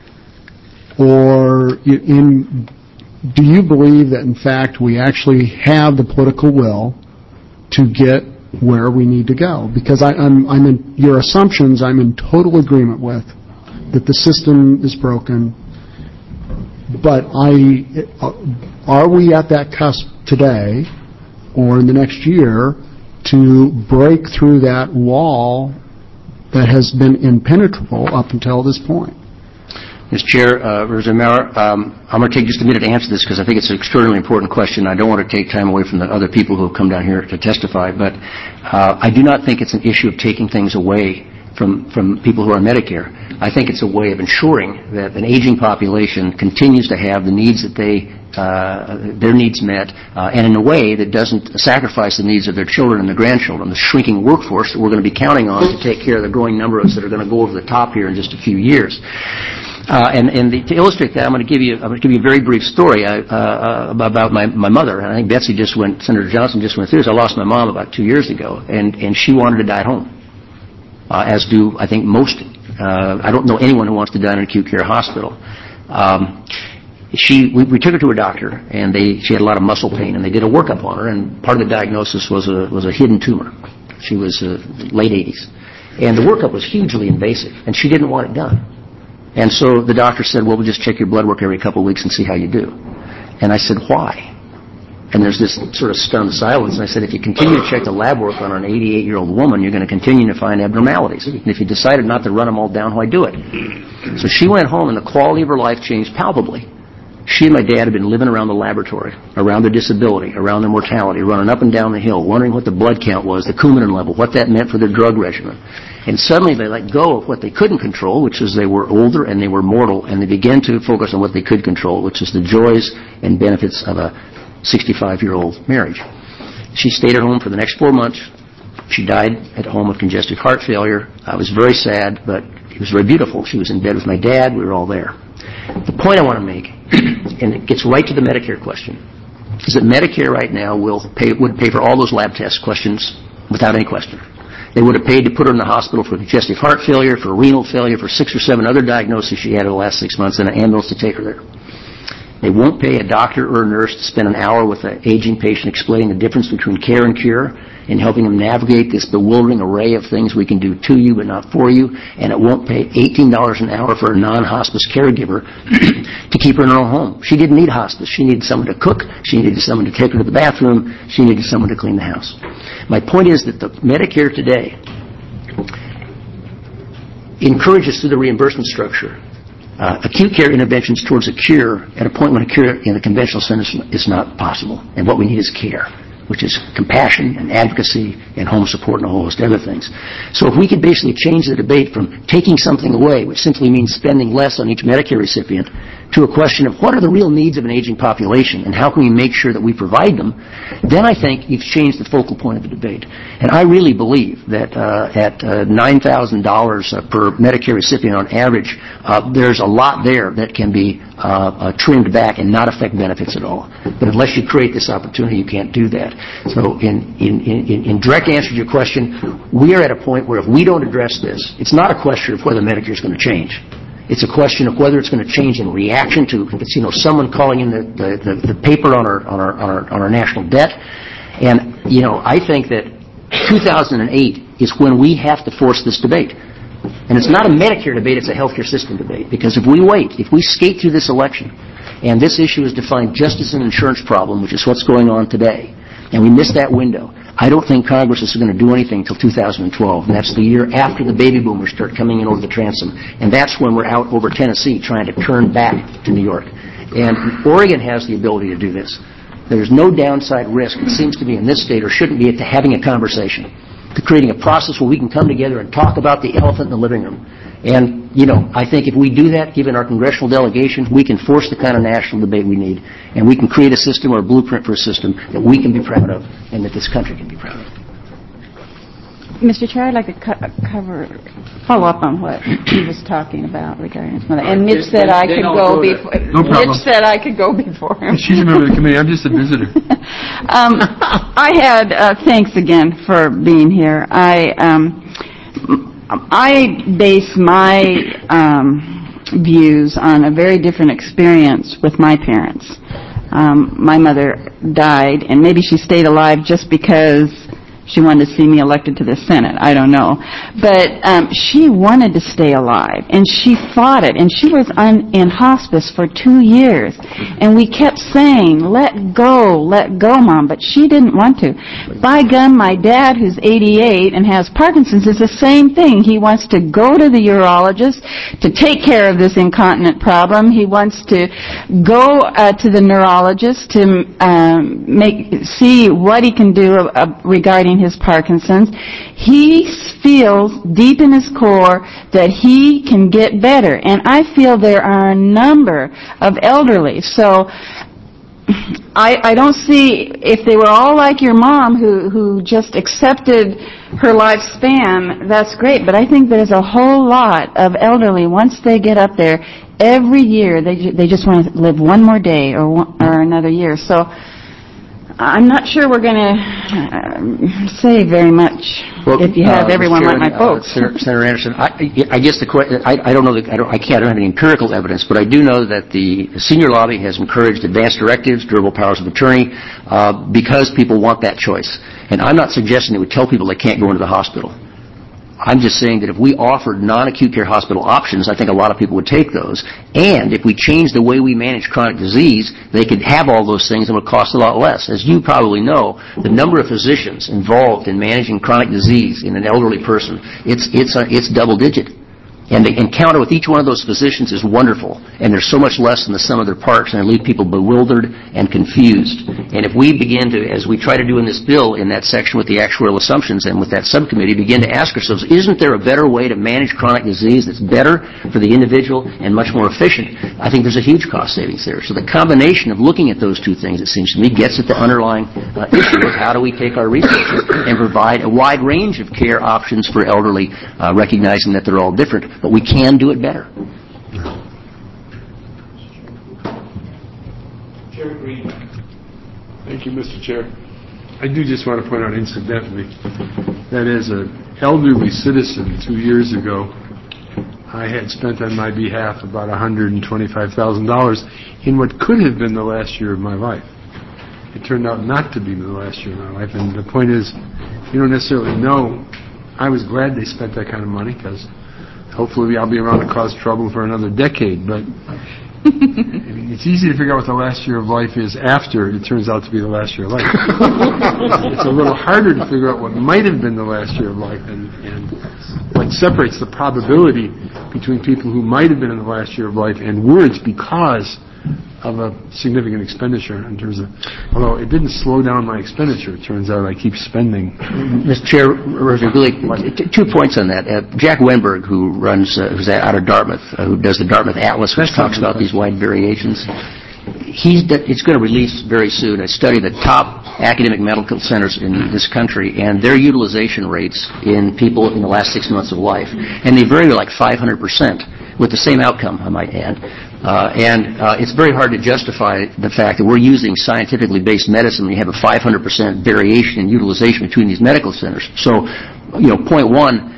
or do you believe that, in fact, we actually have the political will to get where we need to go? Because I'm in your assumptions, I'm in total agreement with, that the system is broken, but are we at that cusp today or in the next year to break through that wall that has been impenetrable up until this point? Mr. Chair, Representative Maurer, I'm going to take just a minute to answer this because I think it's an extraordinarily important question. I don't want to take time away from the other people who have come down here to testify, but I do not think it's an issue of taking things away from people who are on Medicare. I think it's a way of ensuring that an aging population continues to have the needs that their needs met, and in a way that doesn't sacrifice the needs of their children and their grandchildren, the shrinking workforce that we're going to be counting on to take care of the growing number of us that are going to go over the top here in just a few years. To illustrate that, I'm going to give you a very brief story about my mother. And I think Senator Johnson just went through this. I lost my mom about 2 years ago, and she wanted to die at home, as do, I think, most. I don't know anyone who wants to die in an acute care hospital. We took her to a doctor, and she had a lot of muscle pain, and they did a workup on her, and part of the diagnosis was a hidden tumor. She was late 80s. And the workup was hugely invasive, and she didn't want it done. And so the doctor said, well, we'll just check your blood work every couple of weeks and see how you do. And I said, why? And there's this sort of stunned silence. And I said, if you continue to check the lab work on an 88-year-old woman, you're going to continue to find abnormalities. And if you decided not to run them all down, why do it? So she went home, and the quality of her life changed palpably. She and my dad had been living around the laboratory, around their disability, around their mortality, running up and down the hill, wondering what the blood count was, the Coumadin level, what that meant for their drug regimen. And suddenly they let go of what they couldn't control, which is they were older and they were mortal, and they began to focus on what they could control, which is the joys and benefits of a 65-year-old marriage. She stayed at home for the next 4 months. She died at home of congestive heart failure. I was very sad, but it was very beautiful. She was in bed with my dad. We were all there. The point I want to make, and it gets right to the Medicare question, is that Medicare right now would pay for all those lab test questions without any question. They would have paid to put her in the hospital for congestive heart failure, for renal failure, for 6 or 7 other diagnoses she had in the last 6 months, and an ambulance to take her there. They won't pay a doctor or a nurse to spend an hour with an aging patient explaining the difference between care and cure and helping them navigate this bewildering array of things we can do to you but not for you, and it won't pay $18 an hour for a non-hospice caregiver to keep her in her own home. She didn't need hospice. She needed someone to cook. She needed someone to take her to the bathroom. She needed someone to clean the house. My point is that the Medicare today encourages through the reimbursement structure acute care interventions towards a cure at a point when a cure in the conventional sense is not possible. And what we need is care, which is compassion and advocacy and home support and a whole host of other things. So if we could basically change the debate from taking something away, which simply means spending less on each Medicare recipient, to a question of what are the real needs of an aging population and how can we make sure that we provide them, then I think you've changed the focal point of the debate. And I really believe that at $9,000 per Medicare recipient on average, there's a lot there that can be trimmed back and not affect benefits at all. But unless you create this opportunity, you can't do that. So in direct answer to your question, we are at a point where if we don't address this, it's not a question of whether Medicare is going to change. It's a question of whether it's going to change in reaction to, someone calling in the paper on our national debt. And, I think that 2008 is when we have to force this debate. And it's not a Medicare debate, it's a healthcare system debate. Because if we wait, if we skate through this election, and this issue is defined just as an insurance problem, which is what's going on today, and we miss that window, I don't think Congress is going to do anything until 2012, and that's the year after the baby boomers start coming in over the transom. And that's when we're out over Tennessee trying to turn back to New York. And Oregon has the ability to do this. There's no downside risk, it seems to be, in this state, or shouldn't be, to having a conversation, to creating a process where we can come together and talk about the elephant in the living room. And, I think if we do that, given our congressional delegation, we can force the kind of national debate we need, and we can create a system or a blueprint for a system that we can be proud of and that this country can be proud of. Mr. Chair, I'd like to follow up on what he was talking about regarding his mother. And Mitch said I could go before. No problem. Mitch said I could go before him. She's a member of the committee. I'm just a visitor. I had thanks again for being here. I base my views on a very different experience with my parents. My mother died, and maybe she stayed alive just because she wanted to see me elected to the Senate. I don't know. But she wanted to stay alive, and she fought it, and she was in hospice for 2 years. And we kept saying, let go, Mom, but she didn't want to. By gum, my dad, who's 88 and has Parkinson's, is the same thing. He wants to go to the urologist to take care of this incontinent problem. He wants to go to the neurologist to see what he can do regarding his Parkinson's. He feels deep in his core that he can get better. And I feel there are a number of elderly. So I don't see, if they were all like your mom who just accepted her lifespan, that's great. But I think there's a whole lot of elderly, once they get up there, every year they just want to live one more day or another year. So I'm not sure we're going to say very much if you have everyone like my folks. Senator Anderson, I guess the question, I don't know, I don't have any empirical evidence, but I do know that the senior lobby has encouraged advanced directives, durable powers of attorney, because people want that choice. And I'm not suggesting that we tell people they can't go into the hospital. I'm just saying that if we offered non-acute care hospital options, I think a lot of people would take those. And if we change the way we manage chronic disease, they could have all those things and it would cost a lot less. As you probably know, the number of physicians involved in managing chronic disease in an elderly person, it's double digit. And the encounter with each one of those physicians is wonderful, and there's so much less than the sum of their parts, and they leave people bewildered and confused. And if we begin to, as we try to do in this bill, in that section with the actuarial assumptions and with that subcommittee, begin to ask ourselves, isn't there a better way to manage chronic disease that's better for the individual and much more efficient? I think there's a huge cost savings there. So the combination of looking at those two things, it seems to me, gets at the underlying issue of how do we take our resources and provide a wide range of care options for elderly, recognizing that they're all different. But we can do it better. Chair Green. Thank you, Mr. Chair. I do just want to point out incidentally that as an elderly citizen 2 years ago, I had spent on my behalf about $125,000 in what could have been the last year of my life. It turned out not to be the last year of my life, and the point is, you don't necessarily know. I was glad they spent that kind of money because hopefully I'll be around to cause trouble for another decade, but it's easy to figure out what the last year of life is after it turns out to be the last year of life. It's a little harder to figure out what might have been the last year of life and what separates the probability between people who might have been in the last year of life and words because of a significant expenditure in terms of, although it didn't slow down my expenditure, it turns out I keep spending. Mr. Chair, really, 2 points on that. Jack Wenberg, who's out of Dartmouth, who does the Dartmouth Atlas, which talks about these wide variations, it's going to release very soon a study of the top academic medical centers in this country and their utilization rates in people in the last 6 months of life. And they vary like 500% with the same outcome, I might add. It's very hard to justify the fact that we're using scientifically based medicine when you have a 500% variation in utilization between these medical centers. So, point one,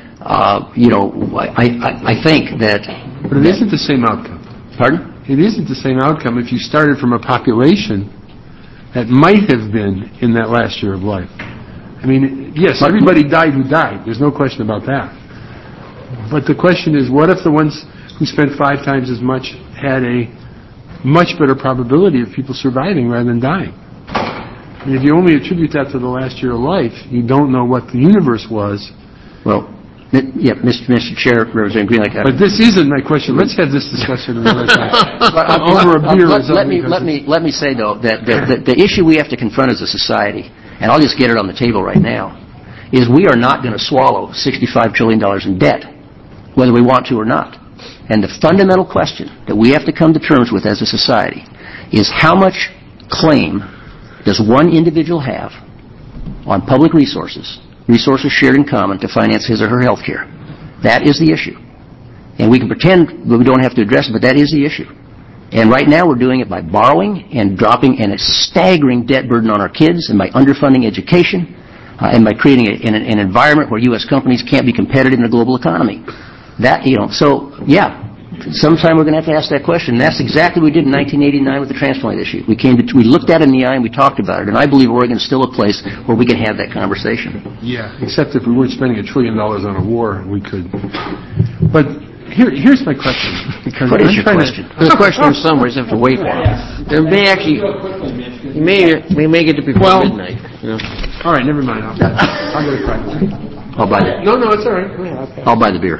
I think that... But it isn't the same outcome. Pardon? It isn't the same outcome if you started from a population that might have been in that last year of life. I mean, yes, everybody died who died. There's no question about that. But the question is, what if the ones who spent 5 times as much had a much better probability of people surviving rather than dying? I mean, if you only attribute that to the last year of life, you don't know what the universe was. Well, yeah, Mr. Chair, Representative Green. But this isn't my question. Let's have this discussion another time. Over a beer or something. Let me say, though, that the issue we have to confront as a society, and I'll just get it on the table right now, is we are not going to swallow $65 trillion in debt, whether we want to or not. And the fundamental question that we have to come to terms with as a society is how much claim does one individual have on public resources shared in common to finance his or her health care. That is the issue. And we can pretend that we don't have to address it, but that is the issue. And right now we're doing it by borrowing and dropping a staggering debt burden on our kids and by underfunding education and by creating an environment where U.S. companies can't be competitive in the global economy. So, yeah, sometime we're going to have to ask that question. And that's exactly what we did in 1989 with the transplant issue. We looked at it in the eye and we talked about it. And I believe Oregon is still a place where we can have that conversation. Yeah, except if we weren't spending $1 trillion on a war, we could. But here's my question. What is your question? The question in some ways have to wait for it. There may actually, we may get to before midnight. All right, never mind. I'll get a crack. I'll buy it. No, it's all right. I'll buy the beer.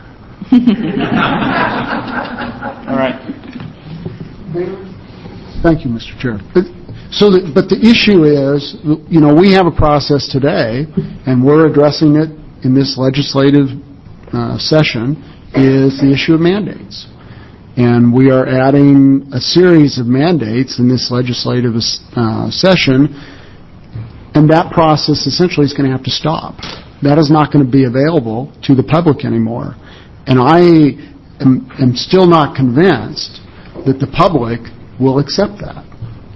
All right. Thank you, Mr. Chair. But the issue is, we have a process today, and we're addressing it in this legislative session, is the issue of mandates. And we are adding a series of mandates in this legislative session, and that process essentially is going to have to stop. That is not going to be available to the public anymore. And I am still not convinced that the public will accept that.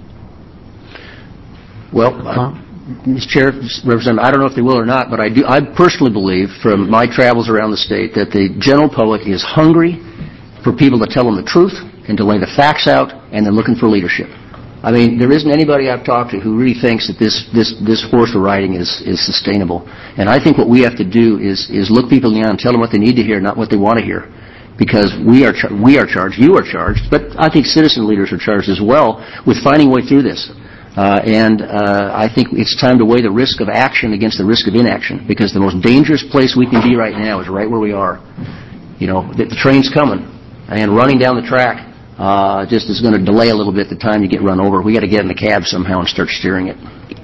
Well, Mr. Chair, Representative, I don't know if they will or not, but I personally believe from my travels around the state that the general public is hungry for people to tell them the truth and to lay the facts out, and they're looking for leadership. I mean, there isn't anybody I've talked to who really thinks that this horse we're riding is sustainable. And I think what we have to do is look people in the eye and tell them what they need to hear, not what they want to hear. Because we are charged, you are charged, but I think citizen leaders are charged as well with finding a way through this. I think it's time to weigh the risk of action against the risk of inaction, because the most dangerous place we can be right now is right where we are. The train's coming, and running down the track just is going to delay a little bit the time you get run over. We got to get in the cab somehow and start steering it.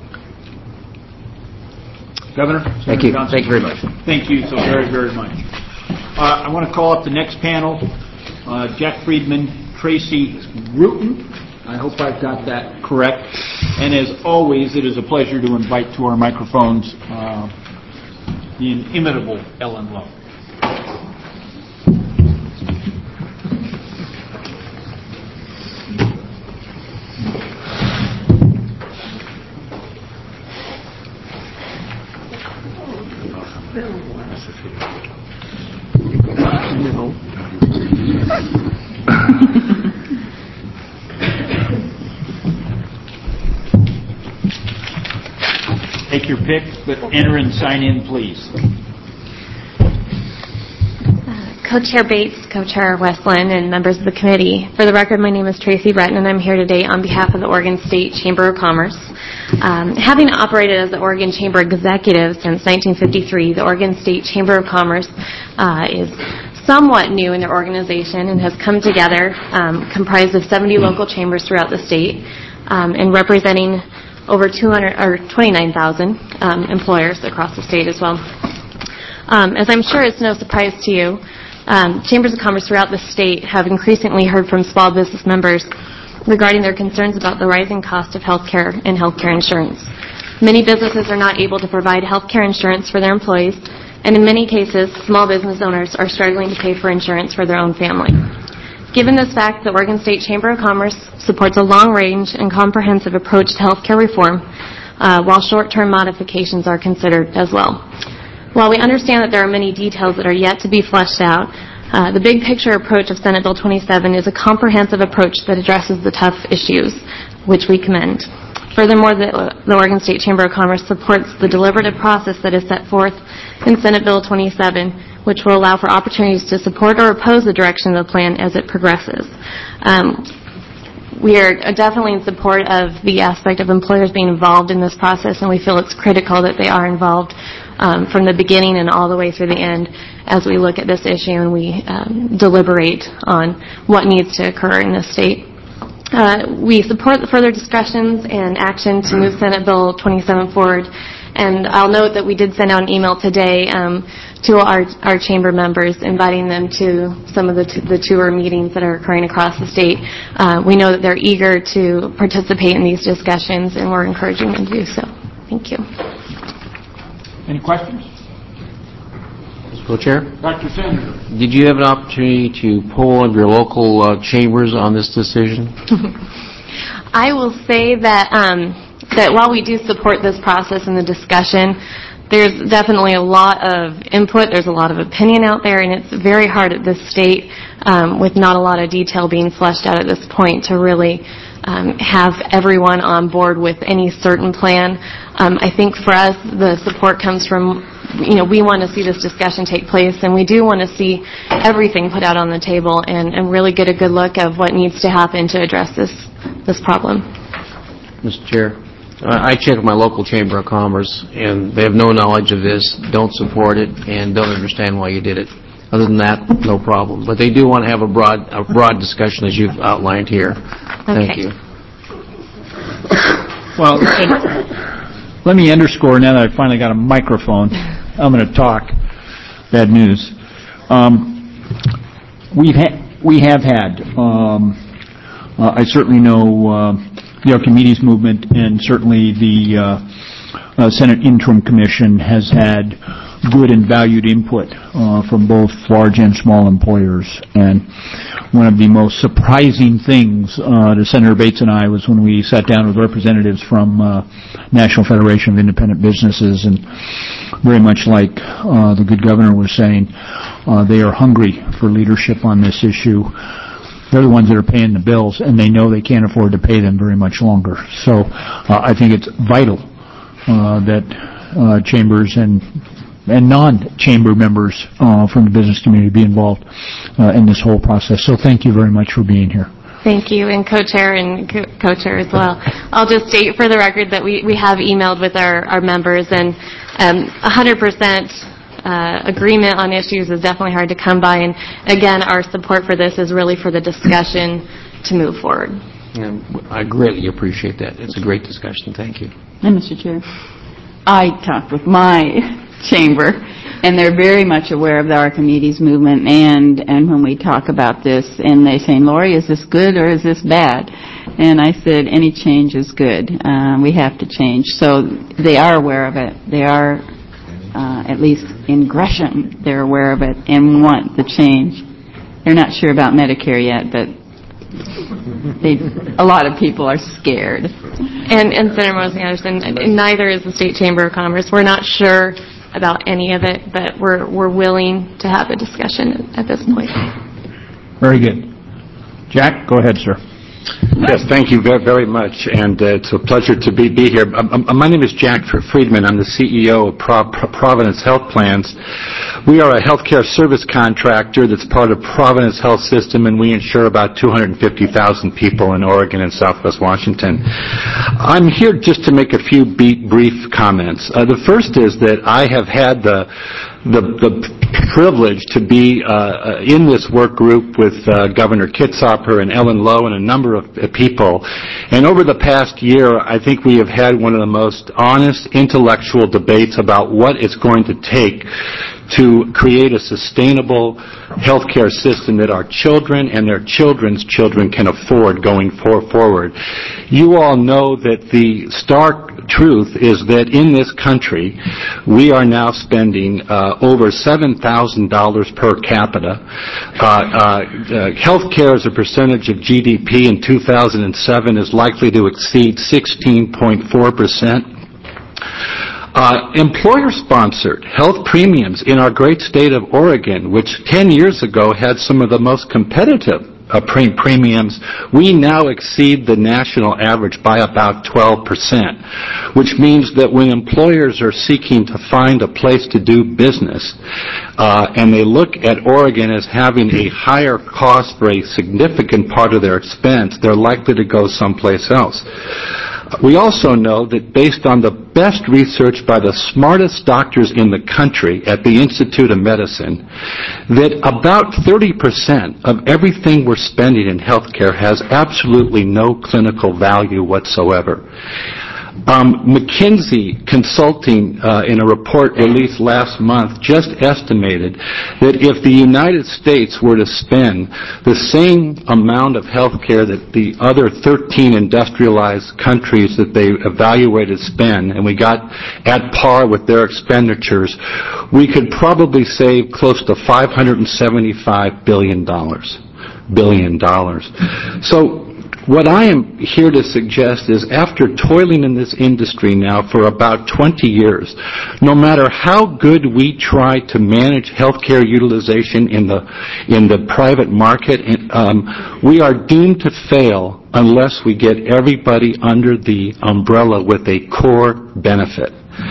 Governor? Thank you. Thank you very much. Thank you so very, very much. I want to call up the next panel, Jack Friedman, Tracy Rutan. I hope I've got that correct. And as always, it is a pleasure to invite to our microphones the inimitable Ellen Lowe. Take your pick, but enter and sign in, please. Co-Chair Bates, Co-Chair Westland, and members of the committee. For the record, my name is Tracy Breton, and I'm here today on behalf of the Oregon State Chamber of Commerce. Having operated as the Oregon Chamber Executive since 1953, the Oregon State Chamber of Commerce is somewhat new in their organization and has come together, comprised of 70 local chambers throughout the state, and representing over 29,000 employers across the state as well. As I'm sure it's no surprise to you, chambers of commerce throughout the state have increasingly heard from small business members regarding their concerns about the rising cost of health care and health care insurance. Many businesses are not able to provide health care insurance for their employees, and in many cases, small business owners are struggling to pay for insurance for their own family. Given this fact, the Oregon State Chamber of Commerce supports a long-range and comprehensive approach to health care reform, while short-term modifications are considered as well. While we understand that there are many details that are yet to be fleshed out, the big picture approach of Senate Bill 27 is a comprehensive approach that addresses the tough issues, which we commend. Furthermore, the Oregon State Chamber of Commerce supports the deliberative process that is set forth in Senate Bill 27, which will allow for opportunities to support or oppose the direction of the plan as it progresses. We are definitely in support of the aspect of employers being involved in this process, and we feel it's critical that they are involved from the beginning and all the way through the end as we look at this issue and we deliberate on what needs to occur in this state. We support the further discussions and action to move Senate Bill 27 forward, and I'll note that we did send out an email today to our chamber members inviting them to some of the tour meetings that are occurring across the state. We know that they're eager to participate in these discussions, and we're encouraging them to do so. Thank you. Any questions? Mr. Co-Chair? Dr. Senator. Did you have an opportunity to poll your local chambers on this decision? I will say that that while we do support this process and the discussion, there's definitely a lot of input, there's a lot of opinion out there, and it's very hard at this state, with not a lot of detail being fleshed out at this point, to really have everyone on board with any certain plan. I think for us, the support comes from, we want to see this discussion take place, and we do want to see everything put out on the table and really get a good look of what needs to happen to address this problem. Mr. Chair, I checked with my local Chamber of Commerce, and they have no knowledge of this, don't support it, and don't understand why you did it. Other than that, no problem. But they do want to have a broad discussion, as you've outlined here. Thank you. Well, let me underscore, now that I finally got a microphone, I'm going to talk. Bad news. We have had, I certainly know the Archimedes movement, and certainly the Senate Interim Commission has had good and valued input from both large and small employers. And one of the most surprising things to Senator Bates and I was when we sat down with representatives from National Federation of Independent Businesses, and very much like the good governor was saying, they are hungry for leadership on this issue. They're the ones that are paying the bills, and they know they can't afford to pay them very much longer. So I think it's vital that chambers and non-chamber members from the business community be involved in this whole process. So thank you very much for being here. Thank you, and co-chair and co-chair as well. I'll just state for the record that we have emailed with our members, and 100% agreement on issues is definitely hard to come by, and again, our support for this is really for the discussion to move forward. I greatly appreciate that. It's a great discussion. Thank you. And Mr. Chair, I talked with my chamber, and they're very much aware of the Archimedes movement, and when we talk about this, and they say, Lori, is this good or is this bad? And I said, any change is good. We have to change. So they are aware of it. They are, at least in Gresham, they're aware of it and want the change. They're not sure about Medicare yet, but a lot of people are scared. And Senator Mosley Anderson, neither is the State Chamber of Commerce. We're not sure about any of it, but we're willing to have a discussion at this point. Very good. Jack, go ahead, sir. Yes, thank you very, very much, and it's a pleasure to be here. My name is Jack Friedman. I'm the CEO of Providence Health Plans. We are a healthcare service contractor that's part of Providence Health System, and we insure about 250,000 people in Oregon and Southwest Washington. I'm here just to make a few brief comments. The first is that I have had the privilege to be in this work group with Governor Kitzhaber and Ellen Lowe and a number of people. And over the past year, I think we have had one of the most honest intellectual debates about what it's going to take to create a sustainable healthcare system that our children and their children's children can afford going forward. You all know that the stark truth is that in this country, we are now spending over $7,000 per capita. Healthcare as a percentage of GDP in 2007 is likely to exceed 16.4%. Employer-sponsored health premiums in our great state of Oregon, which 10 years ago had some of the most competitive premiums, we now exceed the national average by about 12%, which means that when employers are seeking to find a place to do business, and they look at Oregon as having a higher cost for a significant part of their expense, they're likely to go someplace else. We also know that based on the best research by the smartest doctors in the country at the Institute of Medicine, that about 30% of everything we're spending in healthcare has absolutely no clinical value whatsoever. McKinsey Consulting, in a report released last month, just estimated that if the United States were to spend the same amount of health care that the other 13 industrialized countries that they evaluated spend, and we got at par with their expenditures, we could probably save close to $575 billion. So what I am here to suggest is, after toiling in this industry now for about 20 years, no matter how good we try to manage healthcare utilization in the private market, we are doomed to fail unless we get everybody under the umbrella with a core benefit.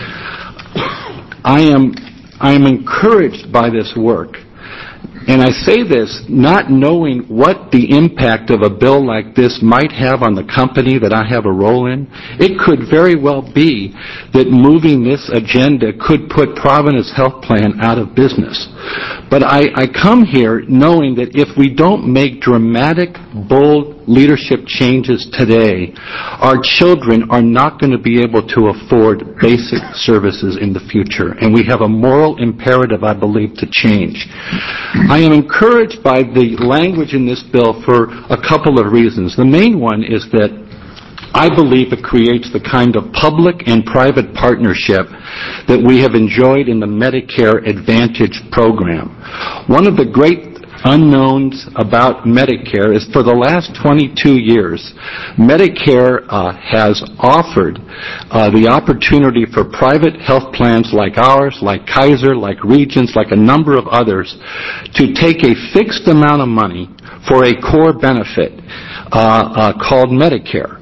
I am encouraged by this work. And I say this not knowing what the impact of a bill like this might have on the company that I have a role in. It could very well be that moving this agenda could put Providence Health Plan out of business. But I come here knowing that if we don't make dramatic, bold leadership changes today, our children are not going to be able to afford basic services in the future. And we have a moral imperative, I believe, to change. I am encouraged by the language in this bill for a couple of reasons. The main one is that I believe it creates the kind of public and private partnership that we have enjoyed in the Medicare Advantage program. One of the great unknowns about Medicare is, for the last 22 years, Medicare has offered the opportunity for private health plans like ours, like Kaiser, like Regents, like a number of others, to take a fixed amount of money for a core benefit called Medicare.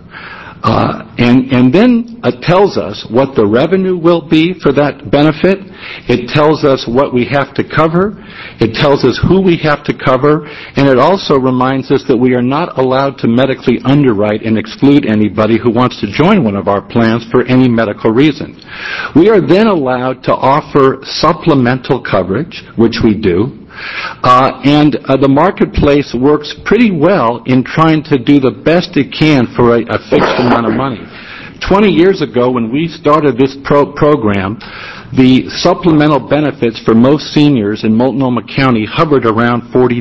And then it tells us what the revenue will be for that benefit. It tells us what we have to cover. It tells us who we have to cover. And it also reminds us that we are not allowed to medically underwrite and exclude anybody who wants to join one of our plans for any medical reason. We are then allowed to offer supplemental coverage, which we do. And the marketplace works pretty well in trying to do the best it can for a fixed amount of money. 20 years ago, when we started this program, the supplemental benefits for most seniors in Multnomah County hovered around $40.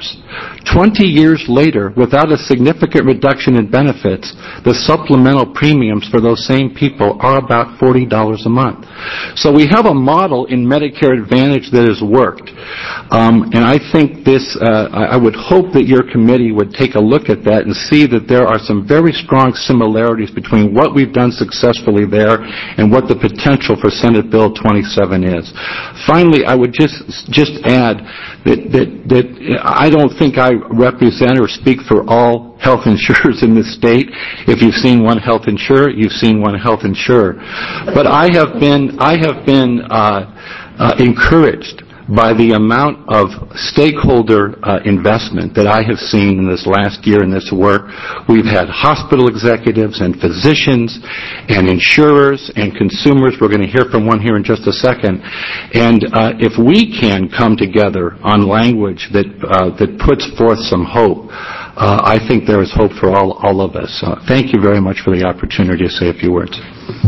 20 years later, without a significant reduction in benefits, the supplemental premiums for those same people are about $40 a month. So we have a model in Medicare Advantage that has worked. And I think I would hope that your committee would take a look at that and see that there are some very strong similarities between what we've done successfully there and what the potential for Senate Bill 27 is. Finally, I would just add that I don't think I represent or speak for all health insurers in this state. If you've seen one health insurer, you've seen one health insurer. But I have been encouraged by the amount of stakeholder investment that I have seen in this last year in this work. We've had hospital executives and physicians and insurers and consumers. We're going to hear from one here in just a second. And if we can come together on language that puts forth some hope, I think there is hope for all of us. Thank you very much for the opportunity to say a few words.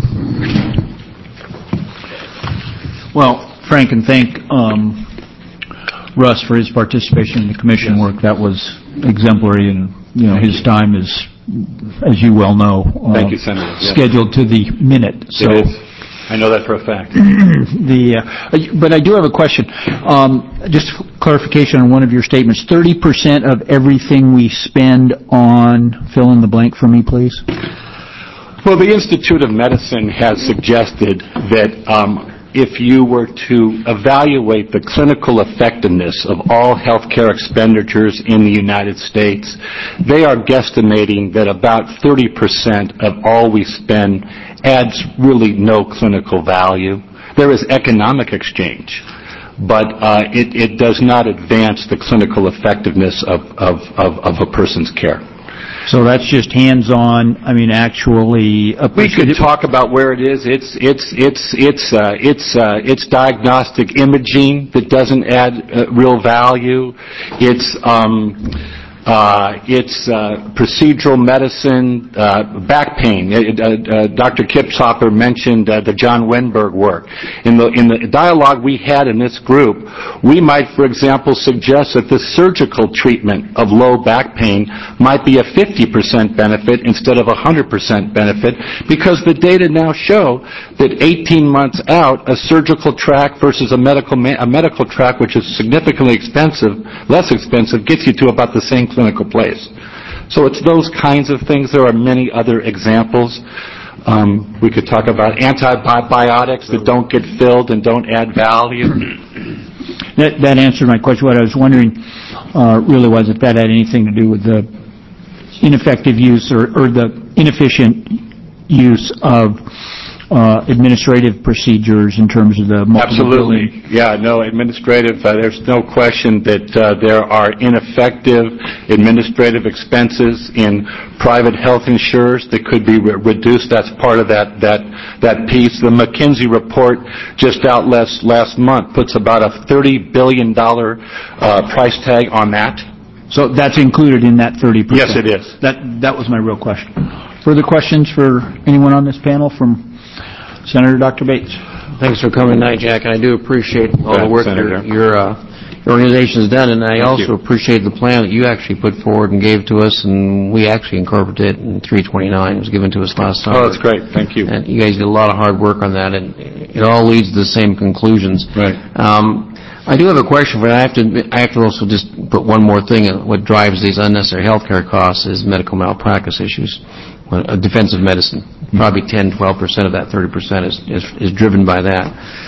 Well, Frank, and thank Russ for his participation in the commission work. That was exemplary, and his time is, as you well know, thank you, Senator. Scheduled to the minute. So it is. I know that for a fact. But I do have a question. Just clarification on one of your statements. 30% of everything we spend on, fill in the blank for me, please. Well, the Institute of Medicine has suggested that if you were to evaluate the clinical effectiveness of all healthcare expenditures in the United States, they are guesstimating that about 30% of all we spend adds really no clinical value. There is economic exchange, but it does not advance the clinical effectiveness of a person's care. So that's just hands-on. I mean, actually, we could talk about where it is. It's diagnostic imaging that doesn't add real value. It's procedural medicine, back pain. Dr. Kipshopper mentioned the John Wenberg work. In the dialogue we had in this group, we might, for example, suggest that the surgical treatment of low back pain might be a 50% benefit instead of a 100% benefit, because the data now show that 18 months out, a surgical track versus a medical track, which is significantly less expensive, gets you to about the same clinical place. So it's those kinds of things. There are many other examples. We could talk about antibiotics that don't get filled and don't add value. That answered my question. What I was wondering really was if that had anything to do with the ineffective use or the inefficient use of administrative procedures in terms of the multiple Absolutely. billing. Yeah, no, administrative, there's no question that there are ineffective administrative expenses in private health insurers that could be reduced. That's part of that piece. The McKinsey report just out last month puts about a $30 billion price tag on that. So that's included in that 30%? Yes, it is. That was my real question. Further questions for anyone on this panel from Senator Dr. Bates? Thanks for coming tonight, Jack. And I do appreciate all the work your organization has done, and I also appreciate the plan that you actually put forward and gave to us, and we actually incorporated it in 329. It was given to us last summer. Oh, that's great. Thank you. And you guys did a lot of hard work on that, and it all leads to the same conclusions. Right. I do have a question, but I have to also just put one more thing. What drives these unnecessary health care costs is medical malpractice issues. Defensive medicine. Probably 10-12% of that 30% is driven by that.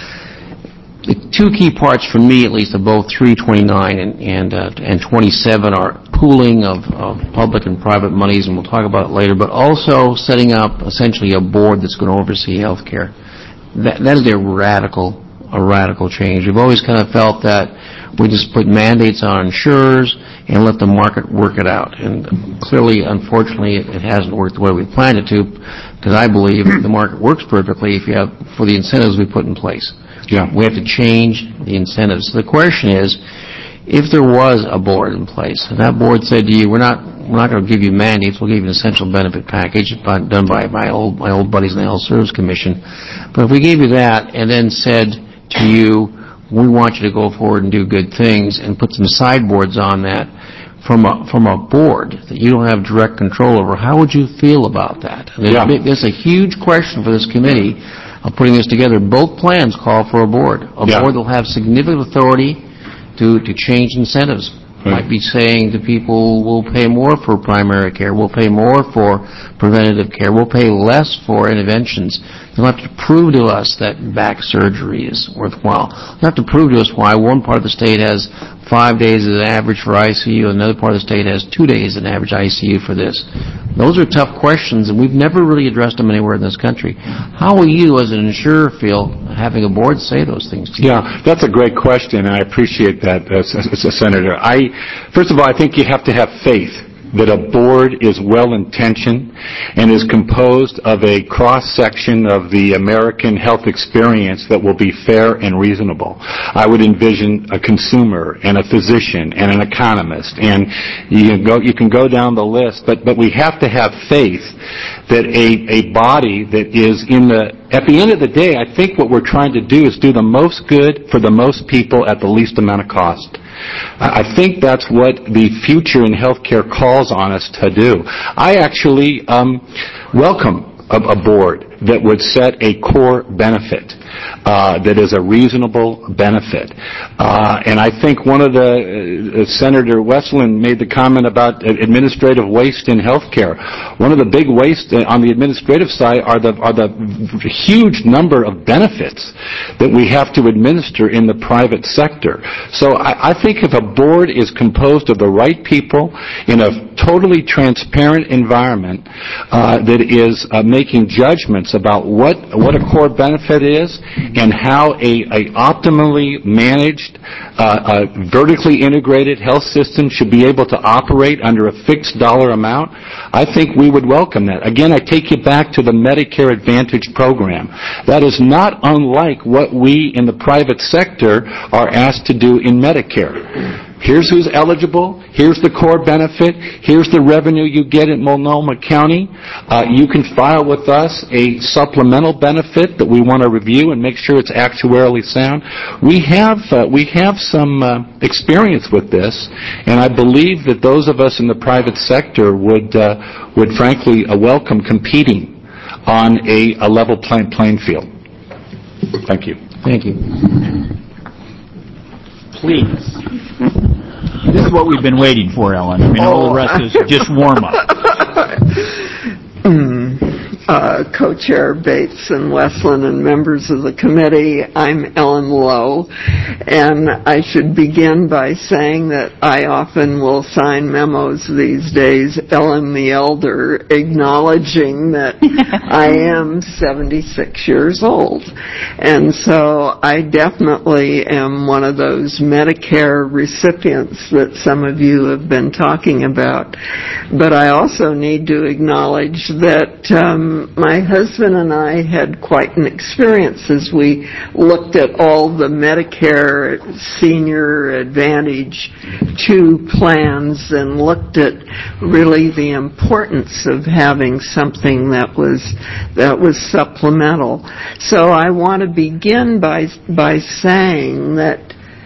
The two key parts for me, at least, of both 329 and 27 are pooling of public and private monies, and we'll talk about it later, but also setting up essentially a board that's going to oversee health care. That is a radical change. We've always kind of felt that we just put mandates on insurers and let the market work it out. And clearly, unfortunately, it hasn't worked the way we planned it to, because I believe the market works perfectly for the incentives we put in place. Yeah. We have to change the incentives. So the question is, if there was a board in place, and that board said to you, we're not going to give you mandates, we'll give you an essential benefit package done by my old buddies in the Health Service Commission. But if we gave you that and then said to you, we want you to go forward and do good things, and put some sideboards on that from a board that you don't have direct control over, how would you feel about that? There's a huge question for this committee of putting this together. Both plans call for a board. A board that will have significant authority to change incentives. Might be saying to people, we'll pay more for primary care, we'll pay more for preventative care, we'll pay less for interventions. You'll have to prove to us that back surgery is worthwhile. You'll have to prove to us why one part of the state has 5 days as an average for ICU, and another part of the state has 2 days an average ICU for this. Those are tough questions, and we've never really addressed them anywhere in this country. How will you, as an insurer, feel having a board say those things to you? Yeah, that's a great question, and I appreciate that, Senator. First of all, I think you have to have faith that a board is well-intentioned and is composed of a cross-section of the American health experience that will be fair and reasonable. I would envision a consumer and a physician and an economist, and you can go down the list, but we have to have faith that a body that is at the end of the day, I think what we're trying to do is do the most good for the most people at the least amount of cost. I think that's what the future in healthcare calls on us to do. I actually welcome a board that would set a core benefit that is a reasonable benefit. And I think one of Senator Westland made the comment about administrative waste in healthcare. One of the big wastes on the administrative side are the huge number of benefits that we have to administer in the private sector. So I think if a board is composed of the right people in a totally transparent environment that is making judgments about what a core benefit is and how a optimally managed, vertically integrated health system should be able to operate under a fixed dollar amount, I think we would welcome that. Again, I take you back to the Medicare Advantage program. That is not unlike what we in the private sector are asked to do in Medicare. Here's who's eligible. Here's the core benefit. Here's the revenue you get in Multnomah County. You can file with us a supplemental benefit that we want to review and make sure it's actuarially sound. We have some experience with this, and I believe that those of us in the private sector would frankly welcome competing on a level playing field. Thank you. Thank you. Please. This is what we've been waiting for, Ellen. I mean, all the rest is just warm-up. Co-Chair Bates and Westland and members of the committee, I'm Ellen Lowe, and I should begin by saying that I often will sign memos these days, Ellen the Elder, acknowledging that I am 76 years old. And so I definitely am one of those Medicare recipients that some of you have been talking about. But I also need to acknowledge that my husband and I had quite an experience as we looked at all the Medicare Senior Advantage 2 plans and looked at really the importance of having something that was supplemental. So I want to begin by saying that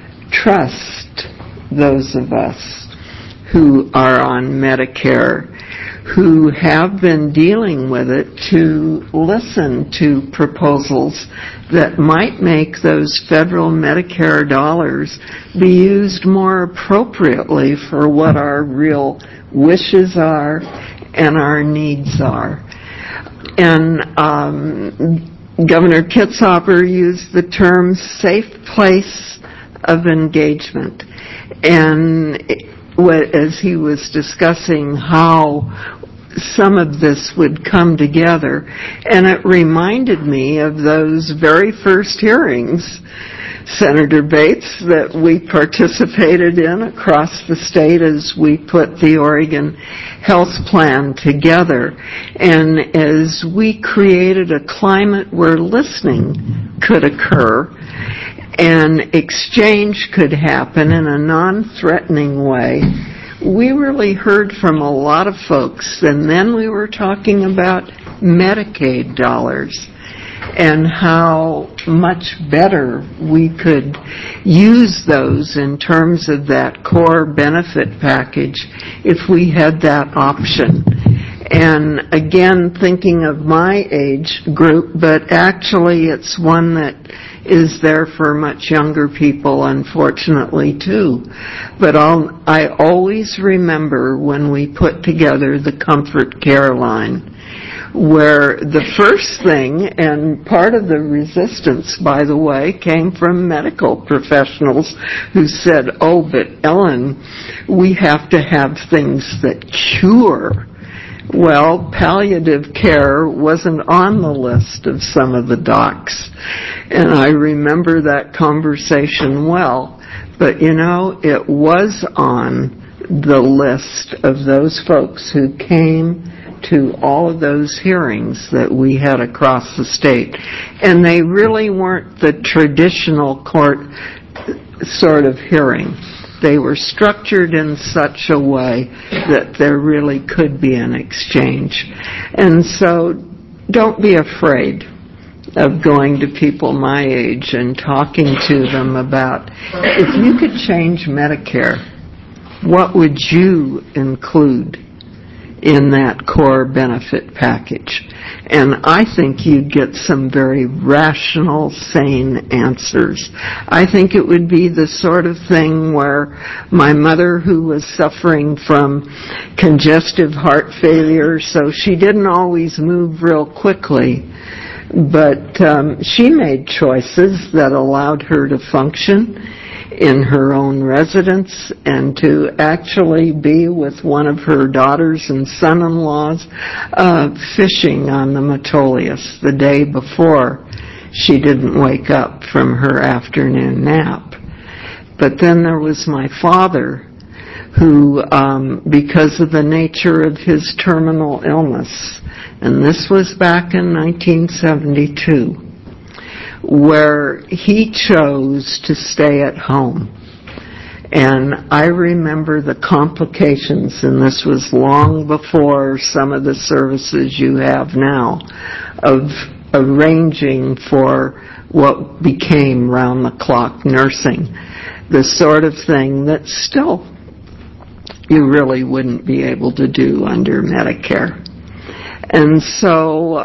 trust those of us who are on Medicare, who have been dealing with it, to listen to proposals that might make those federal Medicare dollars be used more appropriately for what our real wishes are and our needs are. And Governor Kitzhaber used the term safe place of engagement. And as he was discussing how some of this would come together, and it reminded me of those very first hearings, Senator Bates, that we participated in across the state as we put the Oregon Health Plan together, and as we created a climate where listening could occur and exchange could happen in a non-threatening way. We really heard from a lot of folks, and then we were talking about Medicaid dollars and how much better we could use those in terms of that core benefit package if we had that option. And again, thinking of my age group, but actually it's one that is there for much younger people, unfortunately, too. But I always remember when we put together the Comfort Care line, where the first thing, and part of the resistance, by the way, came from medical professionals who said, oh, but Ellen, we have to have things that cure. Well, palliative care wasn't on the list of some of the docs, and I remember that conversation well. But, you know, it was on the list of those folks who came to all of those hearings that we had across the state. And they really weren't the traditional court sort of hearing. They were structured in such a way that there really could be an exchange. And so don't be afraid of going to people my age and talking to them about, if you could change Medicare, what would you include in that core benefit package? And I think you'd get some very rational, sane answers. I think it would be the sort of thing where my mother, who was suffering from congestive heart failure, so she didn't always move real quickly, but she made choices that allowed her to function in her own residence and to actually be with one of her daughters and son-in-laws fishing on the Metolius the day before she didn't wake up from her afternoon nap. But then there was my father, who, because of the nature of his terminal illness, and this was back in 1972, where he chose to stay at home. And I remember the complications, and this was long before some of the services you have now, of arranging for what became round-the-clock nursing, the sort of thing that still you really wouldn't be able to do under Medicare. And so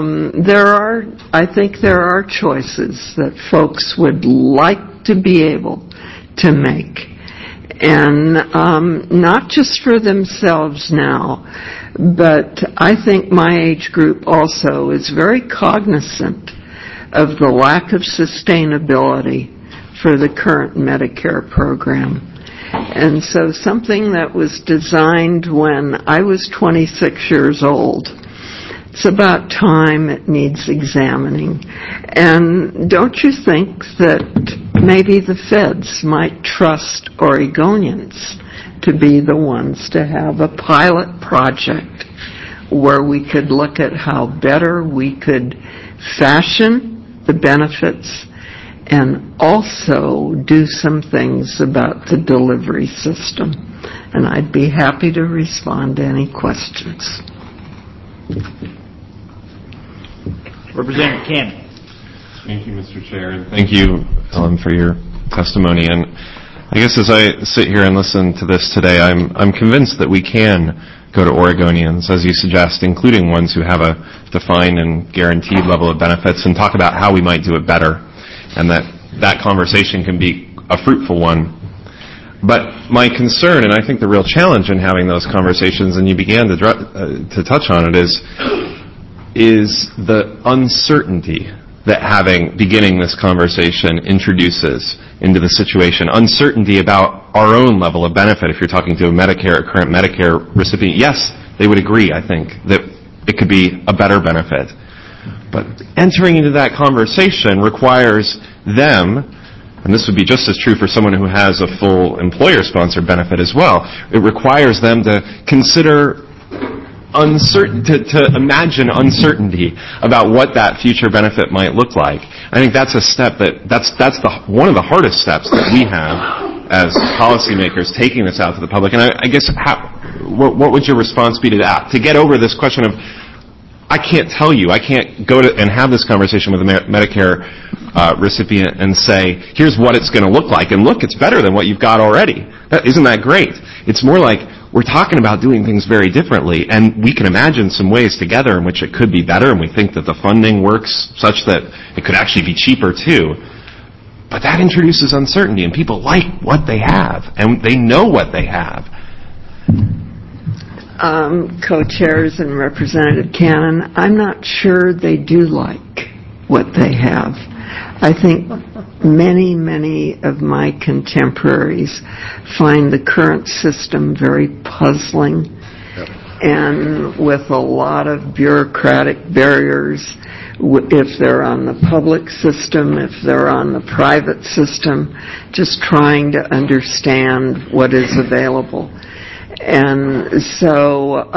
I think there are choices that folks would like to be able to make. And not just for themselves now, but I think my age group also is very cognizant of the lack of sustainability for the current Medicare program. And so something that was designed when I was 26 years old, it's about time it needs examining. And don't you think that maybe the feds might trust Oregonians to be the ones to have a pilot project where we could look at how better we could fashion the benefits and also do some things about the delivery system. And I'd be happy to respond to any questions. Representative Cannon. Thank you, Mr. Chair, and thank you, Ellen, for your testimony. And I guess as I sit here and listen to this today, I'm convinced that we can go to Oregonians, as you suggest, including ones who have a defined and guaranteed level of benefits, and talk about how we might do it better, and that conversation can be a fruitful one. But my concern, and I think the real challenge in having those conversations, and you began to touch on it, is the uncertainty that beginning this conversation introduces into the situation. Uncertainty about our own level of benefit. If you're talking to a current Medicare recipient, yes, they would agree, I think, that it could be a better benefit. But entering into that conversation requires them, and this would be just as true for someone who has a full employer-sponsored benefit as well, it requires them to consider to imagine uncertainty about what that future benefit might look like. I think that's a step that's one of the hardest steps that we have as policymakers, taking this out to the public. And I guess what would your response be to that? To get over this question of, I can't tell you, I can't go to and have this conversation with a Medicare recipient and say, here's what it's going to look like, and look, it's better than what you've got already. Isn't that great? It's more like, we're talking about doing things very differently, and we can imagine some ways together in which it could be better, and we think that the funding works such that it could actually be cheaper too. But that introduces uncertainty, and people like what they have, and they know what they have. Co-chairs and Representative Cannon, I'm not sure they do like what they have. I think many of my contemporaries find the current system very puzzling and with a lot of bureaucratic barriers if they're on the public system, if they're on the private system, just trying to understand what is available. And so,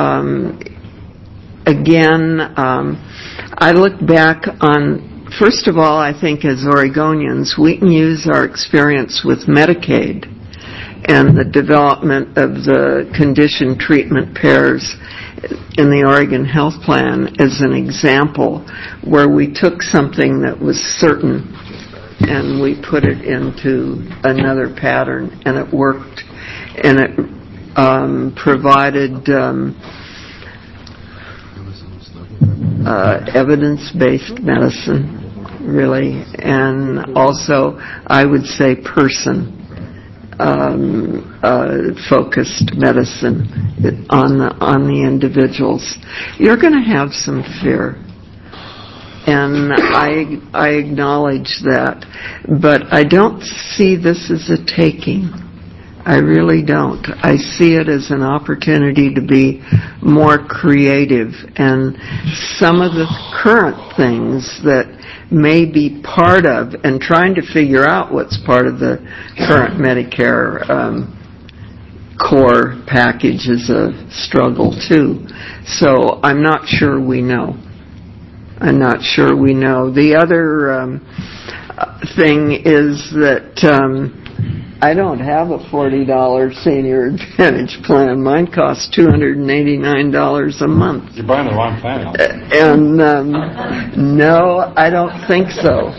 again, I look back on, first of all, I think as Oregonians, we can use our experience with Medicaid and the development of the condition treatment pairs in the Oregon Health Plan as an example where we took something that was certain and we put it into another pattern, and it worked, and it provided evidence-based medicine, really, and also, I would say, focused medicine on the individuals. You're going to have some fear, and I acknowledge that, but I don't see this as a taking. I really don't. I see it as an opportunity to be more creative, and some of the current things that may be part of, and trying to figure out what's part of the current Medicare core package is a struggle too. So I'm not sure we know. The other thing is that I don't have a $40 Senior Advantage plan. Mine costs $289 a month. You're buying the wrong plan. And no, I don't think so.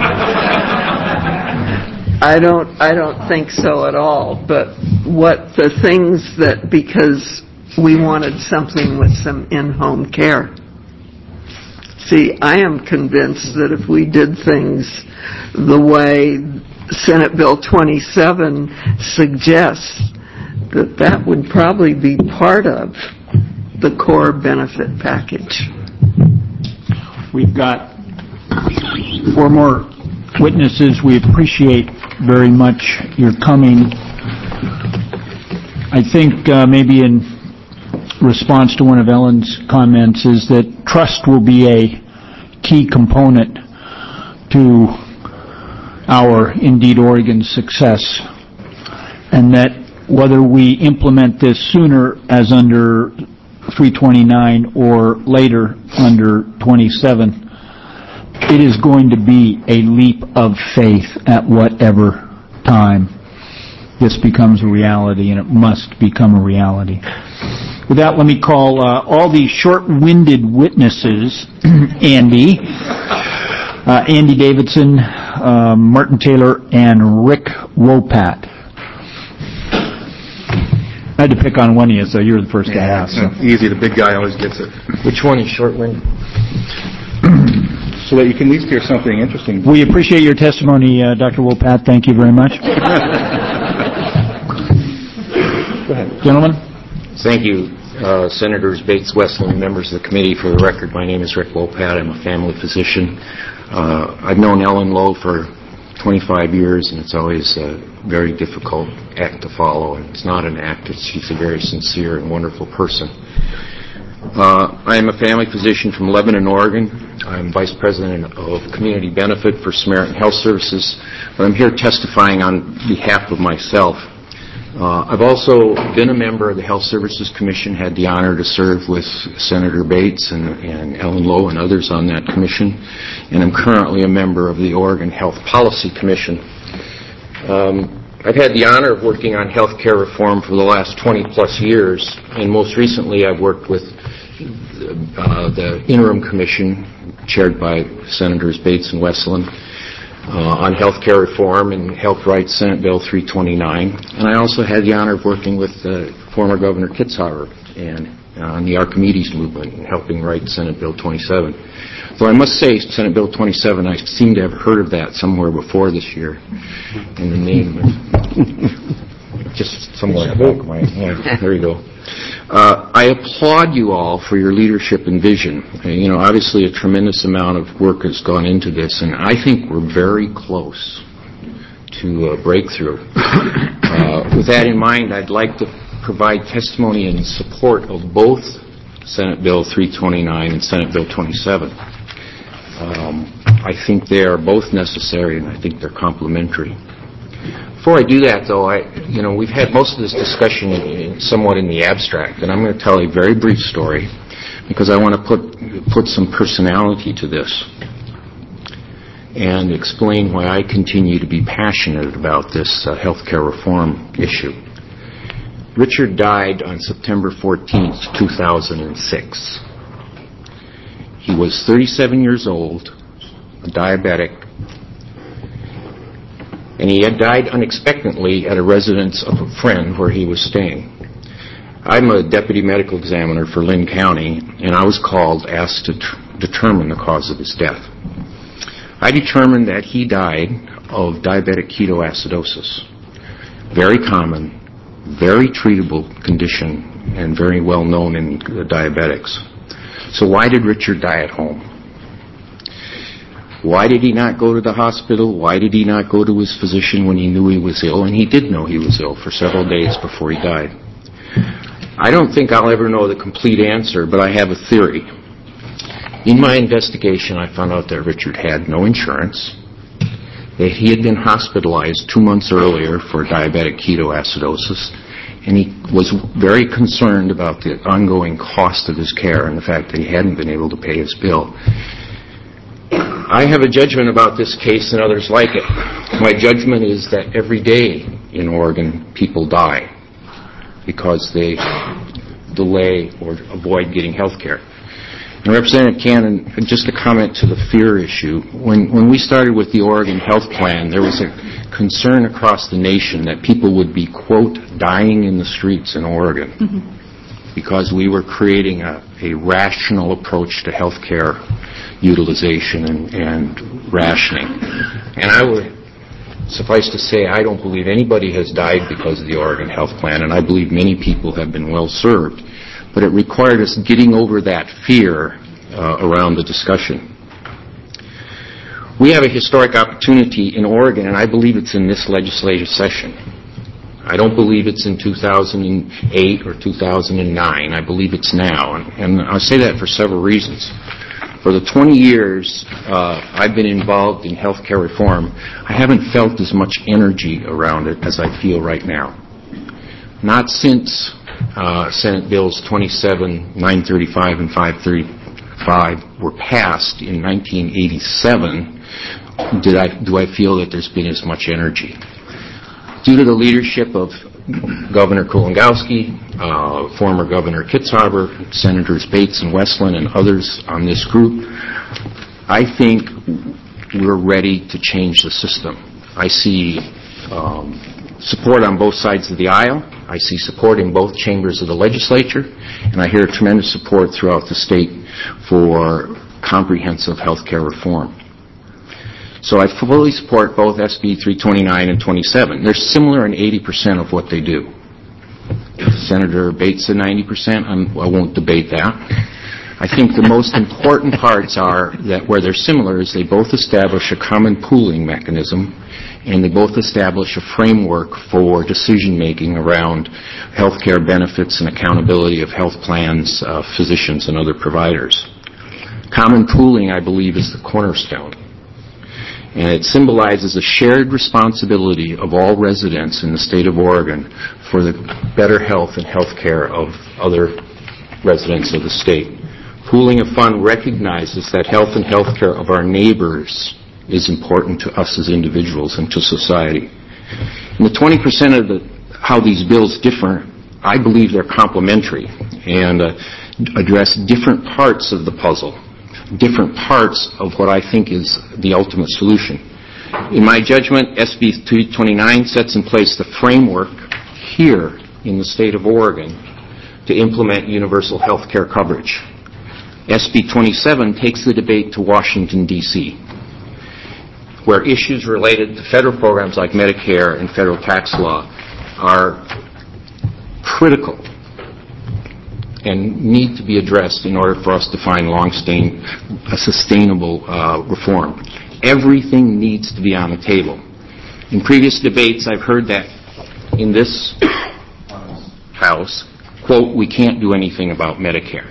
I don't think so at all. But what the things that, because we wanted something with some in-home care. See, I am convinced that if we did things the way Senate Bill 27 suggests, that would probably be part of the core benefit package. We've got 4 more witnesses. We appreciate very much your coming. I think maybe in response to one of Ellen's comments is that trust will be a key component to our Indeed Oregon success, and that whether we implement this sooner as under 329 or later under 27, it is going to be a leap of faith at whatever time this becomes a reality, and it must become a reality. With that, let me call all these short-winded witnesses, Andy Davidson, Martin Taylor, and Rick Wopat. I had to pick on one of you, so you were the first to ask. So. Easy, the big guy always gets it. Which one is short-winded? So that you can at least hear something interesting. We appreciate your testimony, Dr. Wopat. Thank you very much. Go ahead. Gentlemen. Thank you, Senators Bates, Westland, members of the committee. For the record, my name is Rick Wopat. I'm a family physician. I've known Ellen Lowe for 25 years, and it's always a very difficult act to follow. And it's not an act. She's a very sincere and wonderful person. I am a family physician from Lebanon, Oregon. I'm Vice President of Community Benefit for Samaritan Health Services, but I'm here testifying on behalf of myself. I've also been a member of the Health Services Commission, had the honor to serve with Senator Bates and Ellen Lowe and others on that commission, and I'm currently a member of the Oregon Health Policy Commission. I've had the honor of working on health care reform for the last 20-plus years, and most recently I've worked with the Interim Commission, chaired by Senators Bates and Westland, on health care reform and Health Rights Senate Bill 329. And I also had the honor of working with former Governor Kitzhaber and on the Archimedes movement and helping write Senate Bill 27. Though I must say, Senate Bill 27, I seem to have heard of that somewhere before this year in the name. just somewhere in the back of my hand. There you go. I applaud you all for your leadership and vision. Obviously a tremendous amount of work has gone into this, and I think we're very close to a breakthrough. With that in mind, I'd like to provide testimony in support of both Senate Bill 329 and Senate Bill 27. I think they are both necessary, and I think they're complementary. Before I do that, though, we've had most of this discussion somewhat in the abstract, and I'm going to tell a very brief story because I want to put some personality to this and explain why I continue to be passionate about this health care reform issue. Richard died on September 14th, 2006. He was 37 years old, a diabetic, and he had died unexpectedly at a residence of a friend where he was staying. I'm a deputy medical examiner for Lynn County, and I was asked to determine the cause of his death. I determined that he died of diabetic ketoacidosis, very common, very treatable condition, and very well known in diabetics. So why did Richard die at home? Why did he not go to the hospital? Why did he not go to his physician when he knew he was ill? And he did know he was ill for several days before he died. I don't think I'll ever know the complete answer, but I have a theory. In my investigation, I found out that Richard had no insurance, that he had been hospitalized 2 months earlier for diabetic ketoacidosis, and he was very concerned about the ongoing cost of his care and the fact that he hadn't been able to pay his bill. I have a judgment about this case and others like it. My judgment is that every day in Oregon people die because they delay or avoid getting health care. And Representative Cannon, just a comment to the fear issue. When we started with the Oregon Health Plan, there was a concern across the nation that people would be, quote, dying in the streets in Oregon because we were creating a rational approach to health care utilization and rationing. And I would suffice to say I don't believe anybody has died because of the Oregon Health Plan, and I believe many people have been well served. But it required us getting over that fear around the discussion. We have a historic opportunity in Oregon, and I believe it's in this legislative session. I don't believe it's in 2008 or 2009. I believe it's now, and I say that for several reasons. For the 20 years I've been involved in health care reform, I haven't felt as much energy around it as I feel right now. Not since Senate Bills 27, 935, and 535 were passed in 1987 do I feel that there's been as much energy. Due to the leadership of Governor Kulongoski, former Governor Kitzhaber, Senators Bates and Westland, and others on this group, I think we're ready to change the system. I see support on both sides of the aisle. I see support in both chambers of the legislature, and I hear tremendous support throughout the state for comprehensive health care reform. So I fully support both SB 329 and 27. They're similar in 80% of what they do. Senator Bates said 90%. I won't debate that. I think the most important parts are that where they're similar is they both establish a common pooling mechanism, and they both establish a framework for decision-making around health care benefits and accountability of health plans, physicians, and other providers. Common pooling, I believe, is the cornerstone. And it symbolizes a shared responsibility of all residents in the state of Oregon for the better health and health care of other residents of the state. Pooling a fund recognizes that health and health care of our neighbors is important to us as individuals and to society. And the 20% of how these bills differ, I believe they're complementary and address different parts of the puzzle, different parts of what I think is the ultimate solution. In my judgment, SB 329 sets in place the framework here in the state of Oregon to implement universal health care coverage. SB 27 takes the debate to Washington, D.C., where issues related to federal programs like Medicare and federal tax law are critical and need to be addressed in order for us to find a sustainable reform. Everything needs to be on the table. In previous debates, I've heard that in this House, quote, we can't do anything about Medicare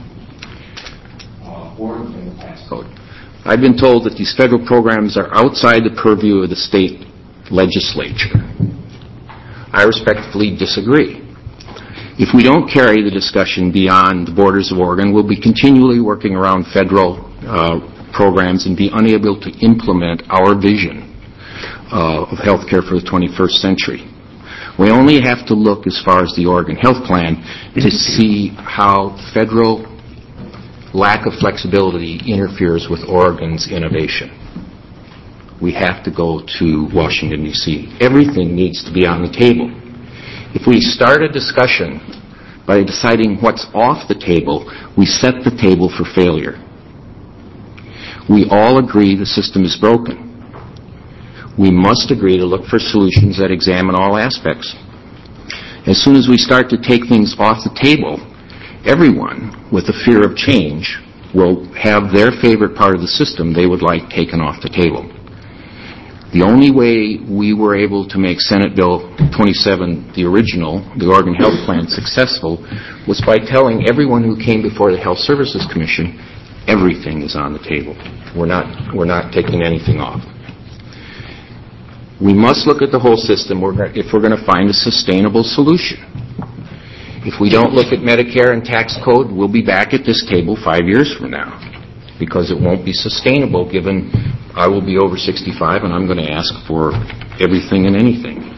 or the tax code. I've been told that these federal programs are outside the purview of the state legislature. I respectfully disagree. If we don't carry the discussion beyond the borders of Oregon, we'll be continually working around federal programs and be unable to implement our vision of health care for the 21st century. We only have to look as far as the Oregon Health Plan to see how federal lack of flexibility interferes with Oregon's innovation. We have to go to Washington, D.C. Everything needs to be on the table. If we start a discussion by deciding what's off the table, we set the table for failure. We all agree the system is broken. We must agree to look for solutions that examine all aspects. As soon as we start to take things off the table, everyone with a fear of change will have their favorite part of the system they would like taken off the table. The only way we were able to make Senate Bill 27, the original, the Oregon Health Plan, successful was by telling everyone who came before the Health Services Commission, everything is on the table. We're not taking anything off. We must look at the whole system if we're going to find a sustainable solution. If we don't look at Medicare and tax code, we'll be back at this table 5 years from now because it won't be sustainable given I will be over 65 and I'm going to ask for everything and anything.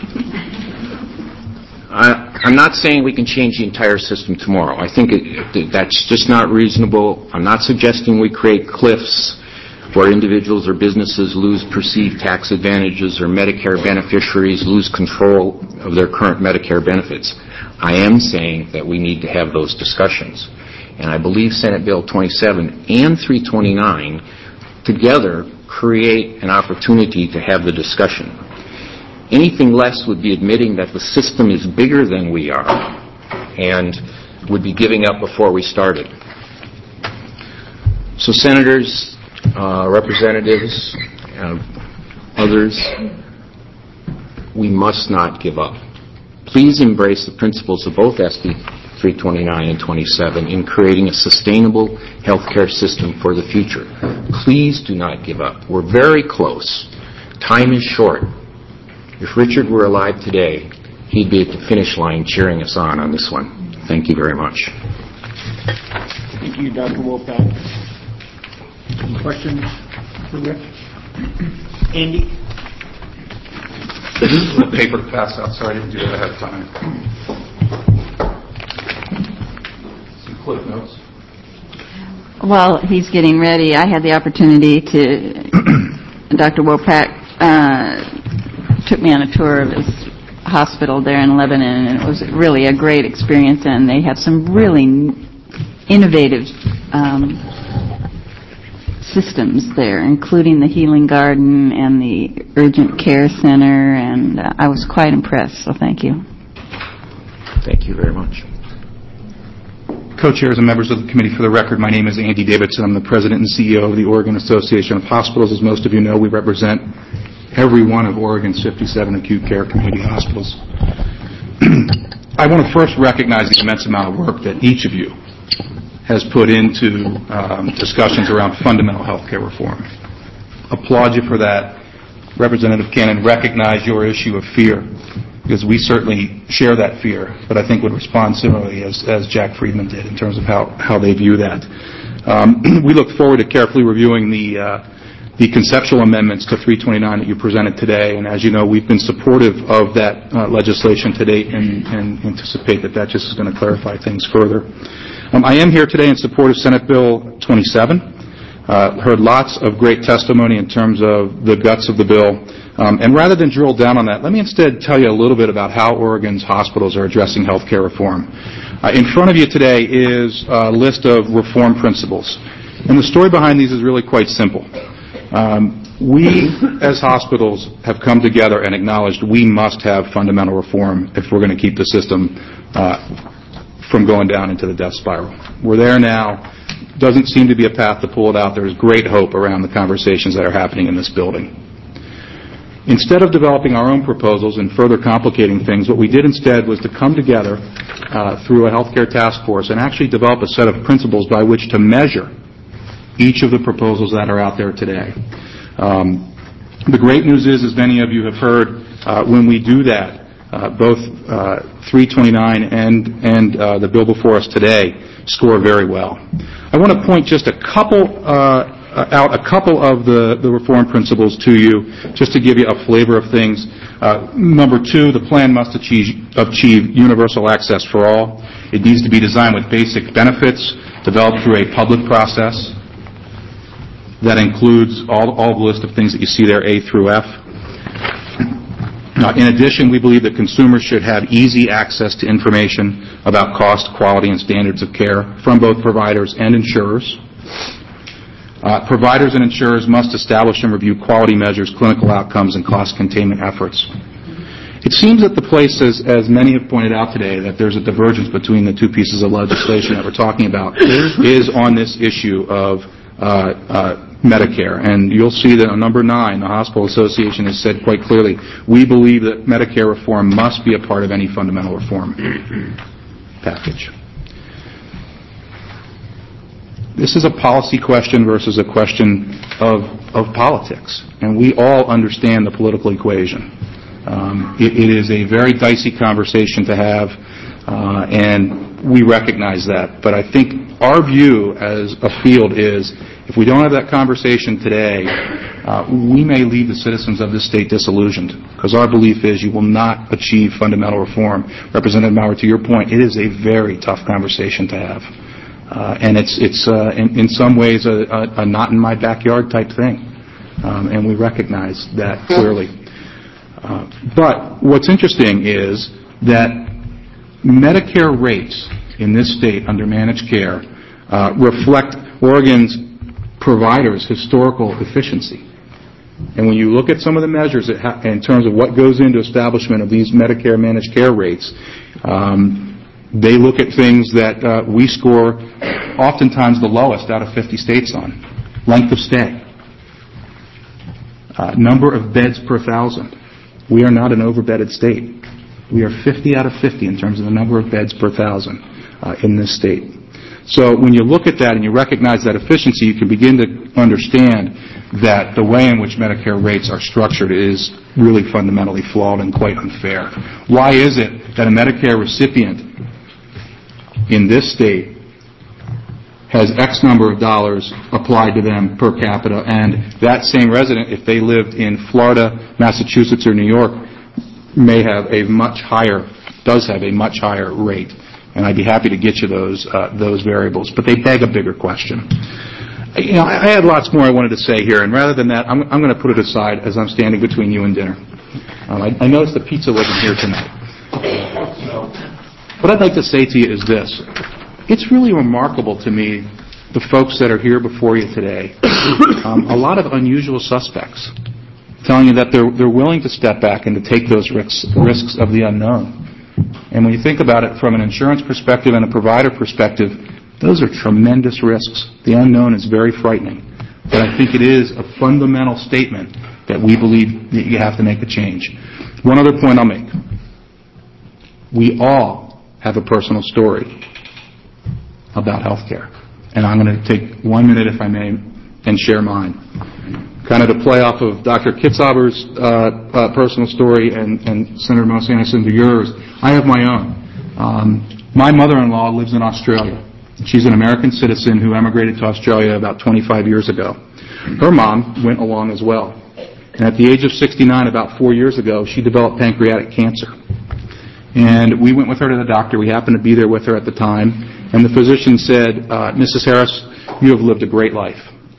I'm not saying we can change the entire system tomorrow. I think that's just not reasonable. I'm not suggesting we create cliffs where individuals or businesses lose perceived tax advantages or Medicare beneficiaries lose control of their current Medicare benefits. I am saying that we need to have those discussions. And I believe Senate Bill 27 and 329 together create an opportunity to have the discussion. Anything less would be admitting that the system is bigger than we are and would be giving up before we started. So senators, representatives, others, we must not give up. Please embrace the principles of both SB 329 and 27 in creating a sustainable healthcare system for the future. Please do not give up. We're very close. Time is short. If Richard were alive today, he'd be at the finish line cheering us on this one. Thank you very much. Thank you, Dr. Wolpak. Any questions for Rick? Andy? This is a paper to pass out, so I didn't do that ahead of time. Some clip notes. While he's getting ready, I had the opportunity to, Dr. Wolpak took me on a tour of his hospital there in Lebanon, and it was really a great experience, and they have some really innovative systems there, including the Healing Garden and the Urgent Care Center, and I was quite impressed, so thank you. Thank you very much. Co-chairs and members of the committee, for the record, my name is Andy Davidson. I'm the president and CEO of the Oregon Association of Hospitals. As most of you know, we represent every one of Oregon's 57 acute care community hospitals. I want to first recognize the immense amount of work that each of you has put into discussions around fundamental health care reform. Applaud you for that. Representative Cannon, recognize your issue of fear, because we certainly share that fear, but I think would respond similarly as Jack Friedman did in terms of how they view that. We look forward to carefully reviewing the conceptual amendments to 329 that you presented today, and as you know, we've been supportive of that legislation to date and anticipate that just is going to clarify things further. I am here today in support of Senate Bill 27. Heard lots of great testimony in terms of the guts of the bill. And rather than drill down on that, let me instead tell you a little bit about how Oregon's hospitals are addressing health care reform. In front of you today is a list of reform principles. And the story behind these is really quite simple. We, as hospitals, have come together and acknowledged we must have fundamental reform if we're going to keep the system from going down into the death spiral. We're there now. Doesn't seem to be a path to pull it out. There's great hope around the conversations that are happening in this building. Instead of developing our own proposals and further complicating things, what we did instead was to come together through a healthcare task force and actually develop a set of principles by which to measure each of the proposals that are out there today. The great news is, as many of you have heard, when we do that, both 329 and the bill before us today score very well. I want to point just a couple of the reform principles to you, just to give you a flavor of things. Number 2, the plan must achieve universal access for all. It needs to be designed with basic benefits developed through a public process that includes all the list of things that you see there, A through F. In addition, we believe that consumers should have easy access to information about cost, quality, and standards of care from both providers and insurers. Providers and insurers must establish and review quality measures, clinical outcomes, and cost containment efforts. It seems that the place, as many have pointed out today, that there's a divergence between the two pieces of legislation that we're talking about, is on this issue of Medicare. And you'll see that on number 9, the Hospital Association has said quite clearly, we believe that Medicare reform must be a part of any fundamental reform package. This is a policy question versus a question of politics, and we all understand the political equation. It is a very dicey conversation to have, and we recognize that. But I think our view as a field is, if we don't have that conversation today, we may leave the citizens of this state disillusioned, because our belief is you will not achieve fundamental reform. Representative Maurer, to your point, it is a very tough conversation to have. And it's in some ways a not in my backyard type thing, and we recognize that clearly. But what's interesting is that Medicare rates in this state under managed care reflect Oregon's providers' historical efficiency. And when you look at some of the measures in terms of what goes into establishment of these Medicare managed care rates, they look at things that we score oftentimes the lowest out of 50 states on. Length of stay. Number of beds per 1,000. We are not an overbedded state. We are 50 out of 50 in terms of the number of beds per 1,000 in this state. So when you look at that and you recognize that efficiency, you can begin to understand that the way in which Medicare rates are structured is really fundamentally flawed and quite unfair. Why is it that a Medicare recipient in this state has X number of dollars applied to them per capita, and that same resident, if they lived in Florida, Massachusetts, or New York, does have a much higher rate? And I'd be happy to get you those variables, but they beg a bigger question. I had lots more I wanted to say here, and rather than that, I'm going to put it aside as I'm standing between you and dinner. I noticed the pizza wasn't here tonight. What I'd like to say to you is this. It's really remarkable to me, the folks that are here before you today, a lot of unusual suspects telling you that they're willing to step back and to take those risks of the unknown. And when you think about it from an insurance perspective and a provider perspective, those are tremendous risks. The unknown is very frightening. But I think it is a fundamental statement that we believe that you have to make a change. One other point I'll make. We all have a personal story about health care. And I'm going to take 1 minute, if I may, and share mine. Kind of to play off of Dr. Kitzhaber's personal story and Senator Mosanis into yours, I have my own. My mother-in-law lives in Australia. She's an American citizen who emigrated to Australia about 25 years ago. Her mom went along as well. And at the age of 69, about 4 years ago, she developed pancreatic cancer. And we went with her to the doctor. We happened to be there with her at the time. And the physician said, Mrs. Harris, you have lived a great life.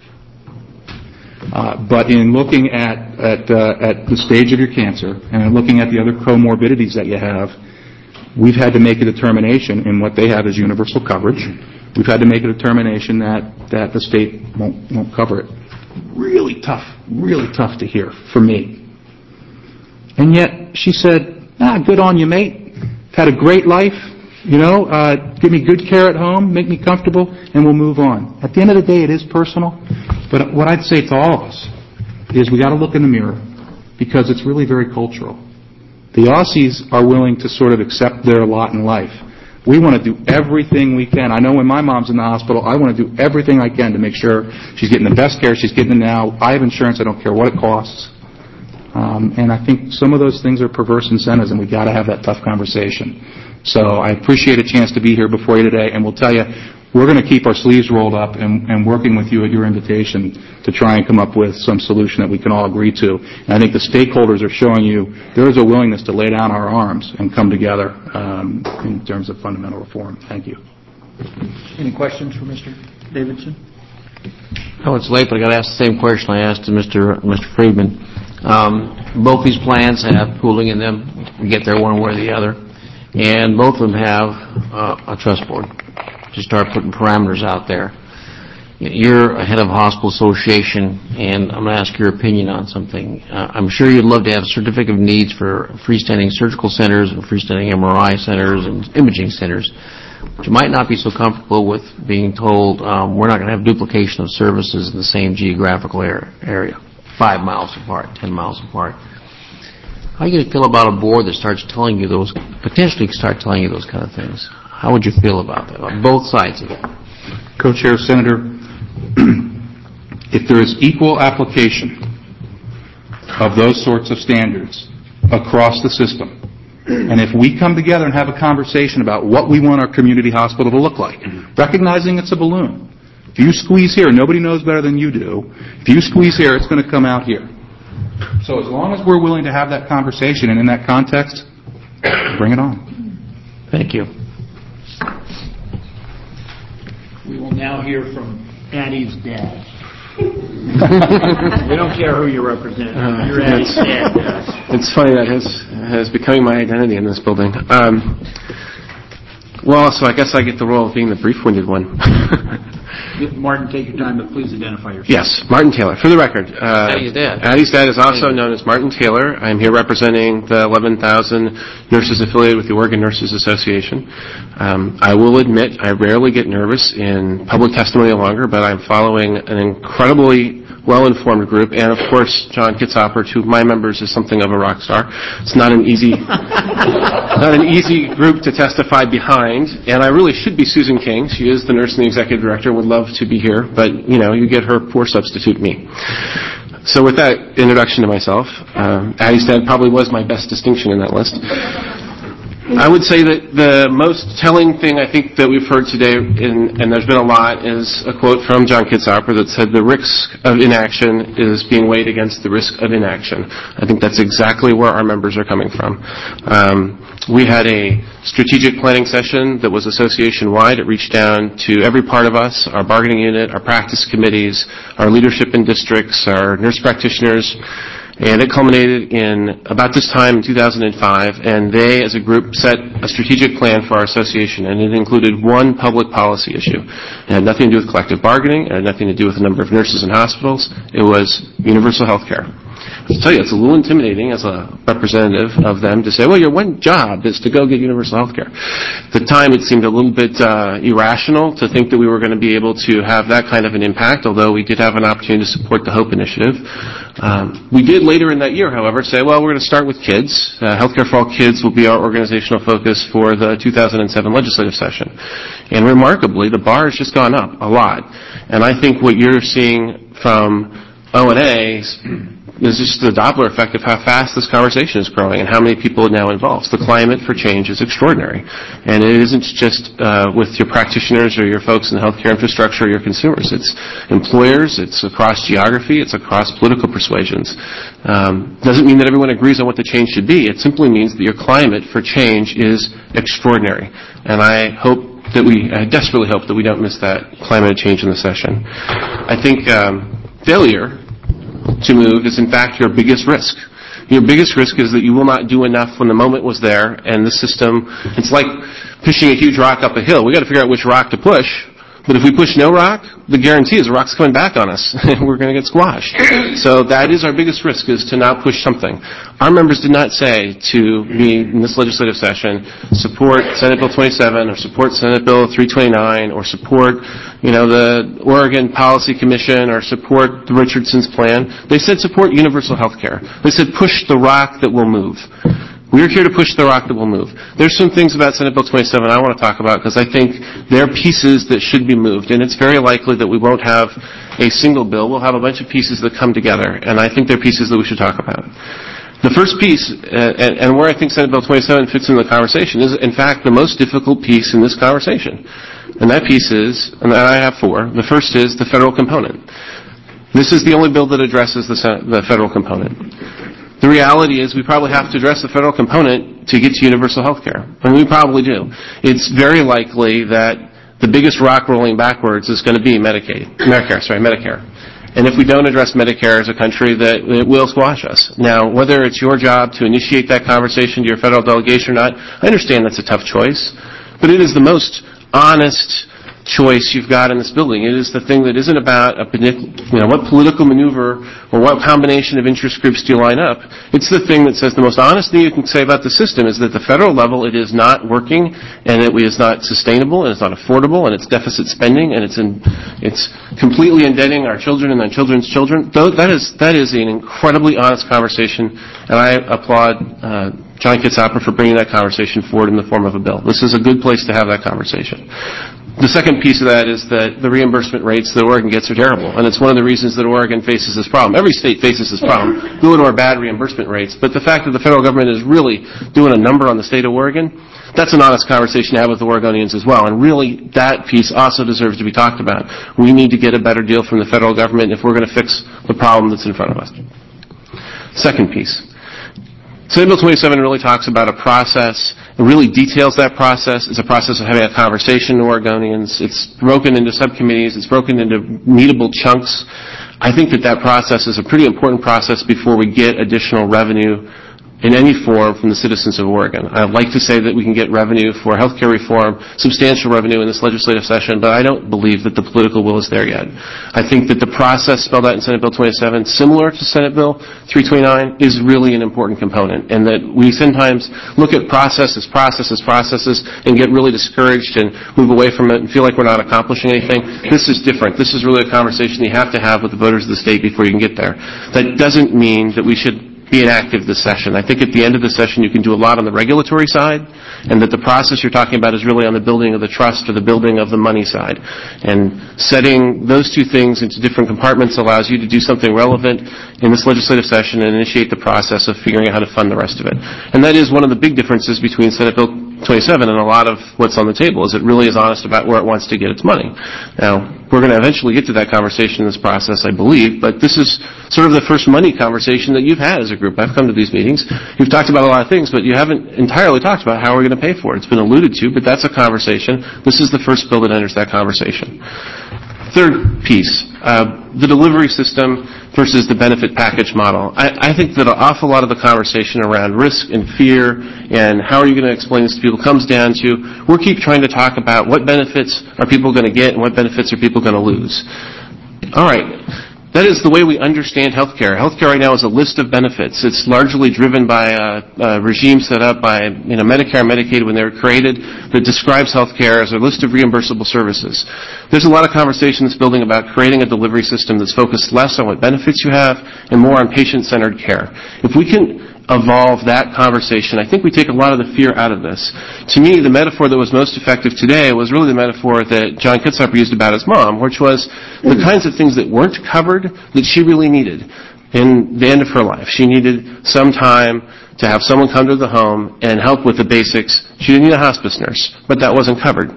But in looking at the stage of your cancer and looking at the other comorbidities that you have, we've had to make a determination in what they have as universal coverage. We've had to make a determination that the state won't cover it. really tough to hear for me. And yet she said, good on you, mate. Had a great life, give me good care at home, make me comfortable, and we'll move on. At the end of the day, it is personal, but what I'd say to all of us is we got to look in the mirror because it's really very cultural. The Aussies are willing to sort of accept their lot in life. We want to do everything we can. I know when my mom's in the hospital, I want to do everything I can to make sure she's getting the best care she's getting now. I have insurance. I don't care what it costs. And I think some of those things are perverse incentives, and we've got to have that tough conversation. So I appreciate a chance to be here before you today, and we'll tell you, we're going to keep our sleeves rolled up and working with you at your invitation to try and come up with some solution that we can all agree to. And I think the stakeholders are showing you there is a willingness to lay down our arms and come together in terms of fundamental reform. Thank you. Any questions for Mr. Davidson? Oh, it's late, but I got to ask the same question I asked to Mr. Friedman. Both these plans have pooling in them. We get there one way or the other. And both of them have a trust board to start putting parameters out there. You're a head of a hospital association, and I'm going to ask your opinion on something. I'm sure you'd love to have a certificate of needs for freestanding surgical centers and freestanding MRI centers and imaging centers. But you might not be so comfortable with being told we're not going to have duplication of services in the same geographical area, 5 miles apart, 10 miles apart. How are you going to feel about a board that starts telling you those, potentially start telling you those kind of things? How would you feel about that, on both sides of it? Co-Chair, Senator, if there is equal application of those sorts of standards across the system, and if we come together and have a conversation about what we want our community hospital to look like, recognizing it's a balloon. If you squeeze here, nobody knows better than you do. If you squeeze here, it's going to come out here. So as long as we're willing to have that conversation and in that context, bring it on. Thank you. We will now hear from Addie's dad. We don't care who you represent. You're Addie's dad. It's funny that has become my identity in this building. Well, so I guess I get the role of being the brief-winded one. Martin, take your time, but please identify yourself. Yes, Martin Taylor. For the record, Addie's dad. Addie's dad is also known as Martin Taylor. I'm here representing the 11,000 nurses affiliated with the Oregon Nurses Association. I will admit I rarely get nervous in public testimony longer, but I'm following an incredibly well-informed group, and of course, John Kitzhopper, to my members, is something of a rock star. It's not an easy group to testify behind, and I really should be Susan King. She is the nurse and the executive director, would love to be here, but, you get her poor substitute me. So with that introduction to myself, Addie's dad probably was my best distinction in that list. I would say that the most telling thing I think that we've heard today, and there's been a lot, is a quote from John Kitzhopper that said, "The risk of inaction is being weighed against the risk of inaction." I think that's exactly where our members are coming from. We had a strategic planning session that was association-wide. It reached down to every part of us, our bargaining unit, our practice committees, our leadership in districts, our nurse practitioners. And it culminated in about this time in 2005, and they, as a group, set a strategic plan for our association, and it included one public policy issue. It had nothing to do with collective bargaining. It had nothing to do with the number of nurses in hospitals. It was universal health care. I'll tell you, it's a little intimidating as a representative of them to say, well, your one job is to go get universal health care. At the time, it seemed a little bit irrational to think that we were going to be able to have that kind of an impact, although we did have an opportunity to support the HOPE initiative. We did later in that year, however, say, well, we're going to start with kids. Healthcare for All Kids will be our organizational focus for the 2007 legislative session. And remarkably, the bar has just gone up a lot. And I think what you're seeing from O&A is just the Doppler effect of how fast this conversation is growing and how many people it now involves. The climate for change is extraordinary. And it isn't just with your practitioners or your folks in the healthcare infrastructure or your consumers. It's employers, it's across geography, it's across political persuasions. Doesn't mean that everyone agrees on what the change should be. It simply means that your climate for change is extraordinary. And I desperately hope that we don't miss that climate change in the session. I think failure to move is in fact your biggest risk. Your biggest risk is that you will not do enough when the moment was there, and the system, it's like pushing a huge rock up a hill. We've got to figure out which rock to push, But if we push no rock, the guarantee is the rock's coming back on us, and we're going to get squashed. So that is our biggest risk, is to not push something. Our members did not say to me in this legislative session, support Senate Bill 27, or support Senate Bill 329, or support, the Oregon Policy Commission, or support the Richardson's plan. They said support universal health care. They said push the rock that will move. We're here to push the rock that will move. There's some things about Senate Bill 27 I want to talk about because I think they're pieces that should be moved, and it's very likely that we won't have a single bill. We'll have a bunch of pieces that come together, and I think they're pieces that we should talk about. The first piece, and where I think Senate Bill 27 fits in the conversation, is in fact the most difficult piece in this conversation. And that piece is, and I have four, the first is the federal component. This is the only bill that addresses the federal component. The reality is we probably have to address the federal component to get to universal health care. And we probably do. It's very likely that the biggest rock rolling backwards is going to be Medicare. And if we don't address Medicare as a country, that it will squash us. Now, whether it's your job to initiate that conversation to your federal delegation or not, I understand that's a tough choice, but it is the most honest choice you've got in this building. It is the thing that isn't about what political maneuver or what combination of interest groups do you line up. It's the thing that says the most honest thing you can say about the system is that at the federal level it is not working, and it is not sustainable, and it's not affordable, and it's deficit spending, and it's completely indebting our children and our children's children. That is an incredibly honest conversation, and I applaud John Kitzhaber for bringing that conversation forward in the form of a bill. This is a good place to have that conversation. The second piece of that is that the reimbursement rates that Oregon gets are terrible, and it's one of the reasons that Oregon faces this problem. Every state faces this problem, good or bad reimbursement rates, but the fact that the federal government is really doing a number on the state of Oregon, that's an honest conversation to have with the Oregonians as well, and really that piece also deserves to be talked about. We need to get a better deal from the federal government if we're going to fix the problem that's in front of us. Second piece. Senate Bill 27 really talks about a process. It really details that process. It's a process of having a conversation with Oregonians. It's broken into subcommittees. It's broken into meetable chunks. I think that process is a pretty important process before we get additional revenue in any form from the citizens of Oregon. I'd like to say that we can get revenue for health care reform, substantial revenue in this legislative session, but I don't believe that the political will is there yet. I think that the process spelled out in Senate Bill 27, similar to Senate Bill 329, is really an important component, and that we sometimes look at processes, and get really discouraged and move away from it and feel like we're not accomplishing anything. This is different. This is really a conversation you have to have with the voters of the state before you can get there. That doesn't mean that we should be inactive this session. I think at the end of the session you can do a lot on the regulatory side, and that the process you're talking about is really on the building of the trust or the building of the money side. And setting those two things into different compartments allows you to do something relevant in this legislative session and initiate the process of figuring out how to fund the rest of it. And that is one of the big differences between Senate Bill 27 and a lot of what's on the table, is it really is honest about where it wants to get its money. Now, we're going to eventually get to that conversation in this process, I believe, but this is sort of the first money conversation that you've had as a group. I've come to these meetings. You've talked about a lot of things, but you haven't entirely talked about how we're going to pay for it. It's been alluded to, but that's a conversation. This is the first bill that enters that conversation. Third piece, the delivery system versus the benefit package model. I think that an awful lot of the conversation around risk and fear and how are you going to explain this to people comes down to we'll keep trying to talk about what benefits are people going to get and what benefits are people going to lose. All right. That is the way we understand healthcare. Healthcare right now is a list of benefits. It's largely driven by a regime set up by Medicare and Medicaid when they were created that describes healthcare as a list of reimbursable services. There's a lot of conversation in this building about creating a delivery system that's focused less on what benefits you have and more on patient-centered care. If we can evolve that conversation, I think we take a lot of the fear out of this. To me, the metaphor that was most effective today was really the metaphor that John Kitzhaber used about his mom, which was the kinds of things that weren't covered that she really needed in the end of her life. She needed some time to have someone come to the home and help with the basics. She didn't need a hospice nurse, but that wasn't covered.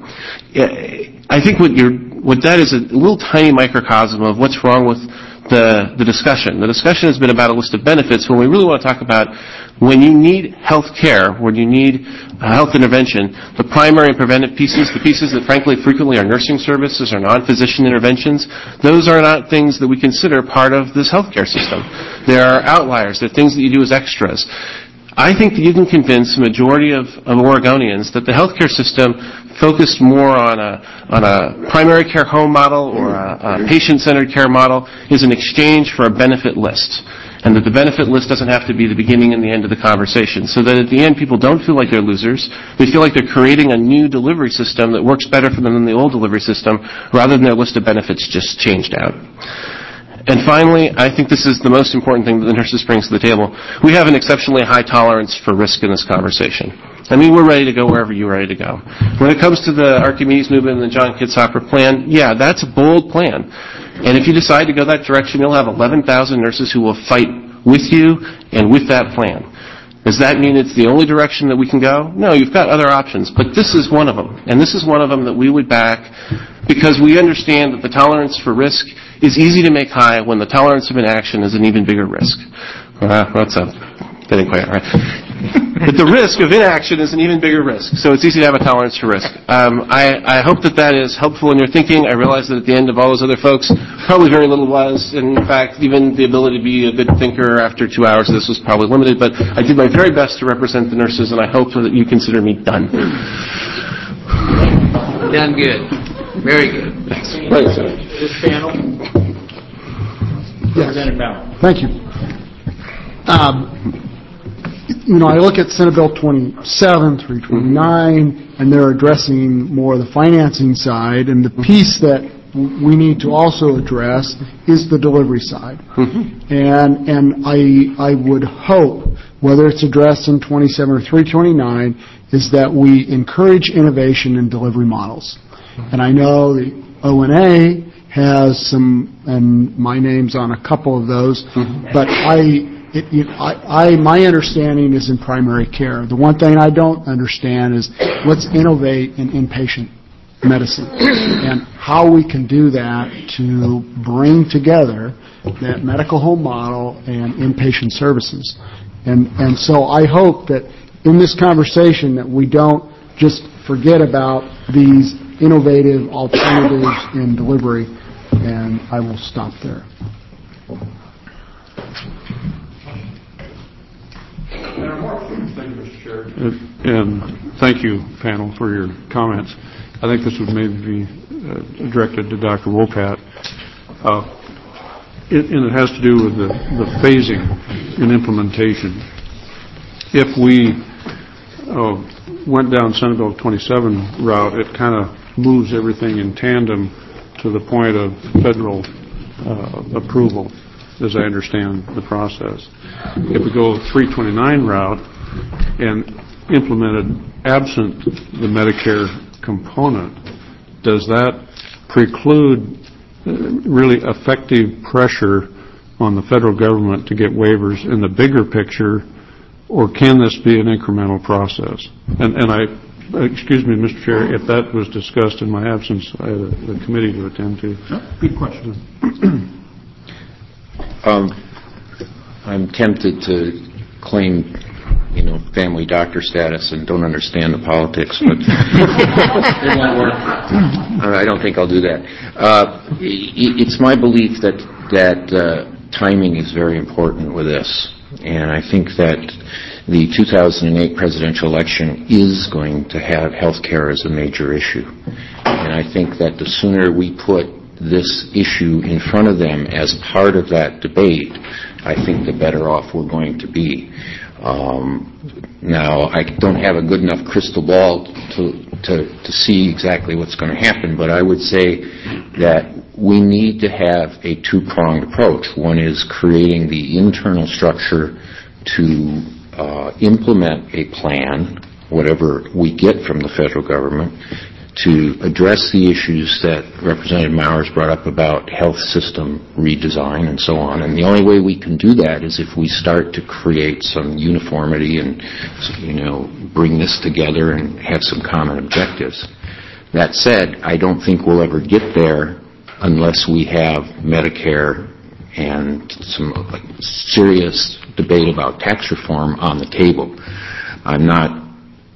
I think what that is a little tiny microcosm of what's wrong with the discussion. The discussion has been about a list of benefits when we really want to talk about when you need health care, when you need health intervention, the primary and preventive pieces, the pieces that frankly frequently are nursing services or non-physician interventions, those are not things that we consider part of this healthcare system. There are outliers. There are things that you do as extras. I think that you can convince the majority of Oregonians that the healthcare system focused more on a primary care home model or a patient-centered care model is an exchange for a benefit list. And that the benefit list doesn't have to be the beginning and the end of the conversation. So that at the end, people don't feel like they're losers. They feel like they're creating a new delivery system that works better for them than the old delivery system, rather than their list of benefits just changed out. And finally, I think this is the most important thing that the nurses brings to the table. We have an exceptionally high tolerance for risk in this conversation. I mean, we're ready to go wherever you're ready to go. When it comes to the Archimedes movement and the John Kitzhaber plan, yeah, that's a bold plan. And if you decide to go that direction, you'll have 11,000 nurses who will fight with you and with that plan. Does that mean it's the only direction that we can go? No, you've got other options, but this is one of them. And this is one of them that we would back because we understand that the tolerance for risk is easy to make high when the tolerance of inaction is an even bigger risk. That didn't quite right. But the risk of inaction is an even bigger risk, so it's easy to have a tolerance for risk. I hope that is helpful in your thinking. I realize that at the end of all those other folks, probably very little was. In fact, even the ability to be a good thinker after 2 hours of this was probably limited, but I did my very best to represent the nurses, and I hope that you consider me done. Done good. Very good. Thanks. This panel. Thank you. I look at Senate Bill 27, 329, and they're addressing more of the financing side, and the piece that we need to also address is the delivery side. And I would hope, whether it's addressed in 27 or 329, is that we encourage innovation in delivery models. And I know the ONA has some, and my name's on a couple of those, but my understanding is in primary care. The one thing I don't understand is let's innovate in inpatient medicine and how we can do that to bring together that medical home model and inpatient services. And so I hope that in this conversation that we don't just forget about these innovative alternatives in delivery, and I will stop there. Thank you, Mr. Chair. And thank you, panel, for your comments. I think this would maybe be directed to Dr. Wopat. And it has to do with the phasing and implementation. If we went down Senate Bill 27 route, it kind of moves everything in tandem to the point of federal approval, as I understand the process. If we go 329 route and implemented absent the Medicare component, does that preclude really effective pressure on the federal government to get waivers in the bigger picture, or can this be an incremental process? And excuse me, Mr. Chair, if that was discussed in my absence, I had a committee to attend to. Good question. I'm tempted to claim, family doctor status and don't understand the politics, but it won't work. I don't think I'll do that. It's my belief that timing is very important with this, and I think that the 2008 presidential election is going to have health care as a major issue, and I think that the sooner we put this issue in front of them as part of that debate, I think the better off we're going to be. Now, I don't have a good enough crystal ball to see exactly what's going to happen, but I would say that we need to have a two-pronged approach. One is creating the internal structure to implement a plan, whatever we get from the federal government, to address the issues that Representative Mowers brought up about health system redesign and so on. And the only way we can do that is if we start to create some uniformity and, bring this together and have some common objectives. That said, I don't think we'll ever get there unless we have Medicare and some serious debate about tax reform on the table. I'm not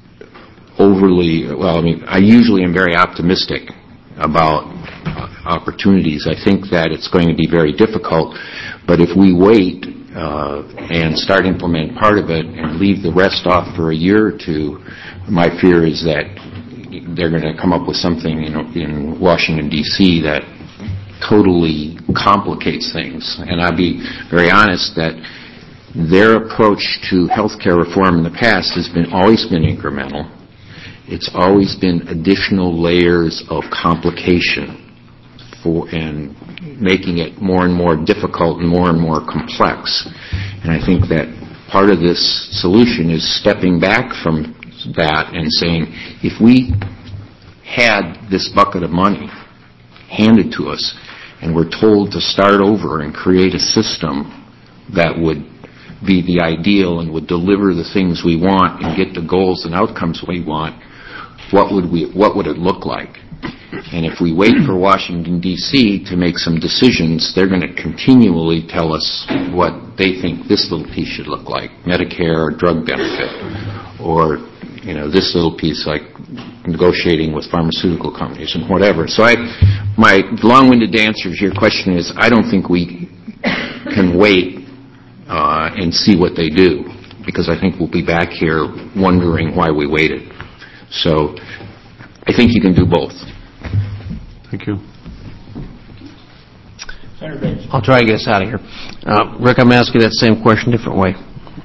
I usually am very optimistic about opportunities. I think that it's going to be very difficult, but if we wait and start implementing part of it and leave the rest off for a year or two, my fear is that they're going to come up with something in Washington, D.C. that totally complicates things. And I'll be very honest that their approach to health care reform in the past has always been incremental. It's always been additional layers of complication and making it more and more difficult and more complex. And I think that part of this solution is stepping back from that and saying, if we had this bucket of money handed to us and we're told to start over and create a system that would be the ideal and would deliver the things we want and get the goals and outcomes we want, what would it look like? And if we wait for Washington, D.C. to make some decisions, they're going to continually tell us what they think this little piece should look like, Medicare or drug benefit, or this little piece like negotiating with pharmaceutical companies and whatever. So my long-winded answer to your question is I don't think we can wait and see what they do, because I think we'll be back here wondering why we waited. So I think you can do both. Thank you. I'll try to get us out of here. Rick, I'm asking that same question a different way.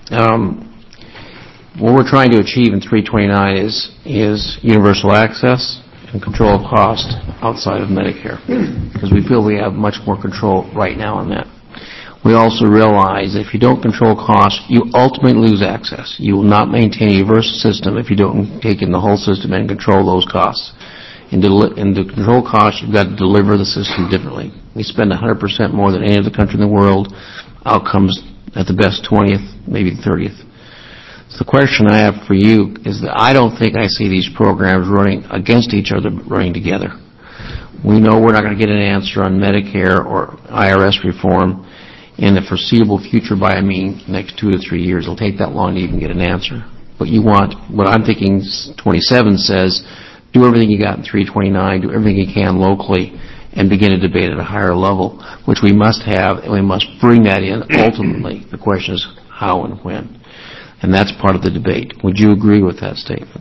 What we're trying to achieve in 329 is universal access and control of cost outside of Medicare, because we feel we have much more control right now on that. We also realize that if you don't control costs, you ultimately lose access. You will not maintain a universal system if you don't take in the whole system and control those costs. And to control costs, you've got to deliver the system differently. We spend 100% more than any other country in the world. Outcomes at the best 20th, maybe 30th. So the question I have for you is that I don't think I see these programs running against each other, running together. We know we're not going to get an answer on Medicare or IRS reform in the foreseeable future by, next 2 to 3 years. It'll take that long to even get an answer. But you want, what I'm thinking 27 says, do everything you got in 329, do everything you can locally, and begin a debate at a higher level, which we must have, and we must bring that in ultimately. The question is how and when. And that's part of the debate. Would you agree with that statement?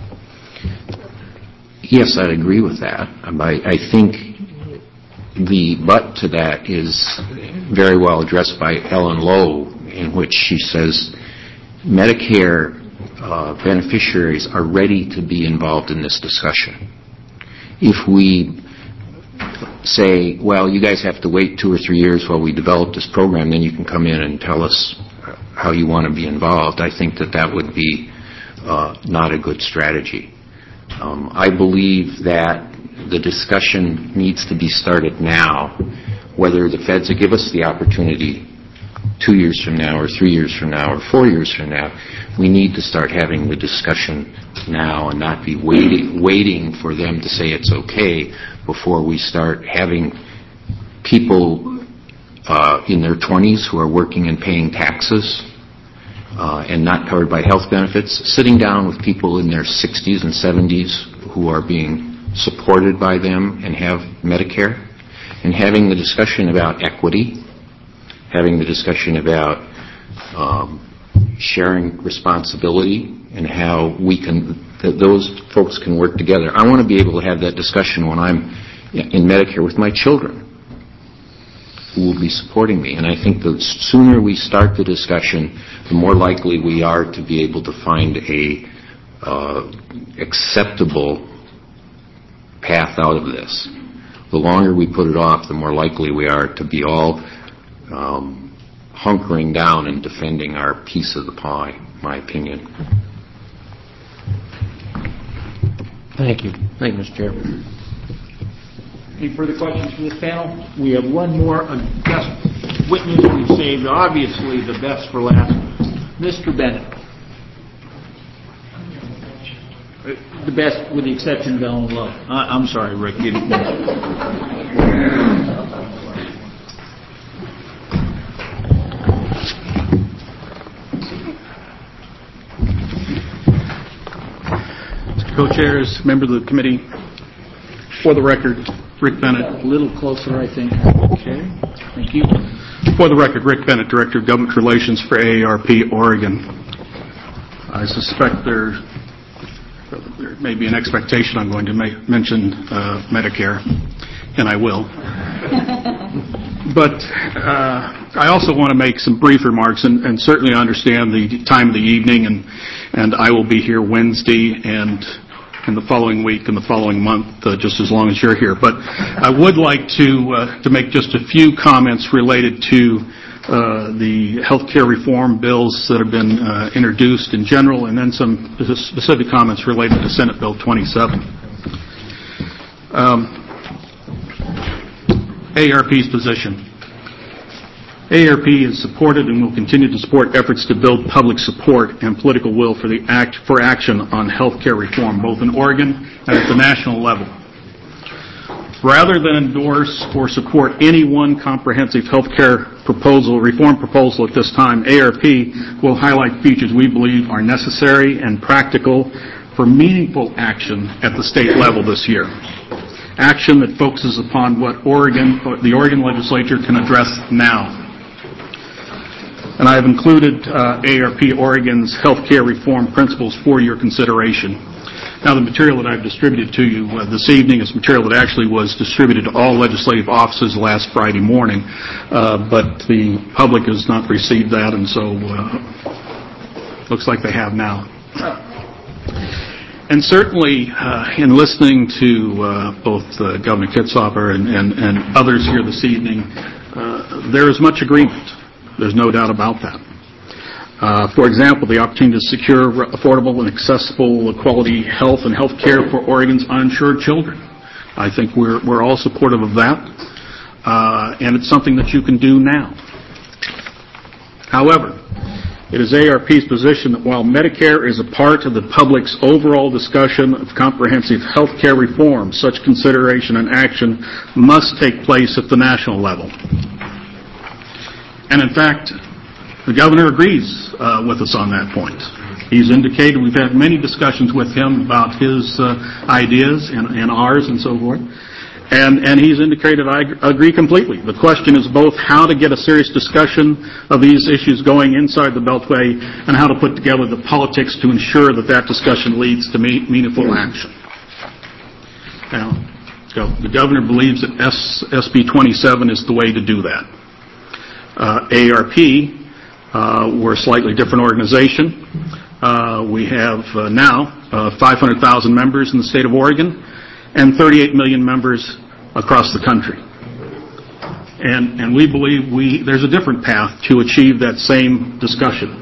Yes, I'd agree with that. I think the but to that is very well addressed by Ellen Lowe, in which she says Medicare beneficiaries are ready to be involved in this discussion. If we say, well, you guys have to wait 2 or 3 years while we develop this program, then you can come in and tell us how you want to be involved, I think that would be not a good strategy. I believe that the discussion needs to be started now, whether the feds will give us the opportunity 2 years from now or 3 years from now or 4 years from now. We need to start having the discussion now and not be waiting for them to say it's okay before we start having people in their 20s who are working and paying taxes and not covered by health benefits, sitting down with people in their 60s and 70s who are being supported by them and have Medicare, and having the discussion about equity, having the discussion about sharing responsibility and how those folks can work together. I want to be able to have that discussion when I'm in Medicare with my children who will be supporting me. And I think the sooner we start the discussion, the more likely we are to be able to find a acceptable path out of this. The longer we put it off, the more likely we are to be all hunkering down and defending our piece of the pie, in my opinion. Thank you. Thank you, Mr. Chairman. Any further questions from this panel? We have one more guest witness we've saved, obviously the best for last, Mr. Bennett. The best with the exception of Ellen Lowe. I'm sorry, Rick. You didn't Co-chairs, members of the committee, for the record, Rick Bennett. A little closer, I think. Okay. Thank you. For the record, Rick Bennett, Director of Government Relations for AARP Oregon. I suspect there there may be an expectation I'm going to mention Medicare, and I will. But I also want to make some brief remarks, and certainly understand the time of the evening, and I will be here Wednesday and the following week and the following month, just as long as you're here. But I would like to make just a few comments related to the health care reform bills that have been introduced in general, and then some specific comments related to Senate Bill 27. AARP's position. AARP has supported and will continue to support efforts to build public support and political will for action on health care reform, both in Oregon and at the national level. Rather than endorse or support any one comprehensive health care reform proposal at this time, AARP will highlight features we believe are necessary and practical for meaningful action at the state level this year. Action that focuses upon what the Oregon legislature can address now. And I have included AARP Oregon's health care reform principles for your consideration. Now, the material that I've distributed to you this evening is material that actually was distributed to all legislative offices last Friday morning, but the public has not received that, and so looks like they have now. And certainly, in listening to both Governor Kitzhaber and others here this evening, there is much agreement. There's no doubt about that. For example, the opportunity to secure affordable and accessible quality health and health care for Oregon's uninsured children. I think we're all supportive of that, and it's something that you can do now. However, it is AARP's position that while Medicare is a part of the public's overall discussion of comprehensive health care reform, such consideration and action must take place at the national level. And in fact, the governor agrees with us on that point. He's indicated, we've had many discussions with him about his ideas and ours and so forth, and he's indicated, I agree completely. The question is both how to get a serious discussion of these issues going inside the Beltway and how to put together the politics to ensure that discussion leads to meaningful action. Now, the governor believes that SB 27 is the way to do that. AARP, we're a slightly different organization. We have now 500,000 members in the state of Oregon and 38 million members across the country. And we believe there's a different path to achieve that same discussion.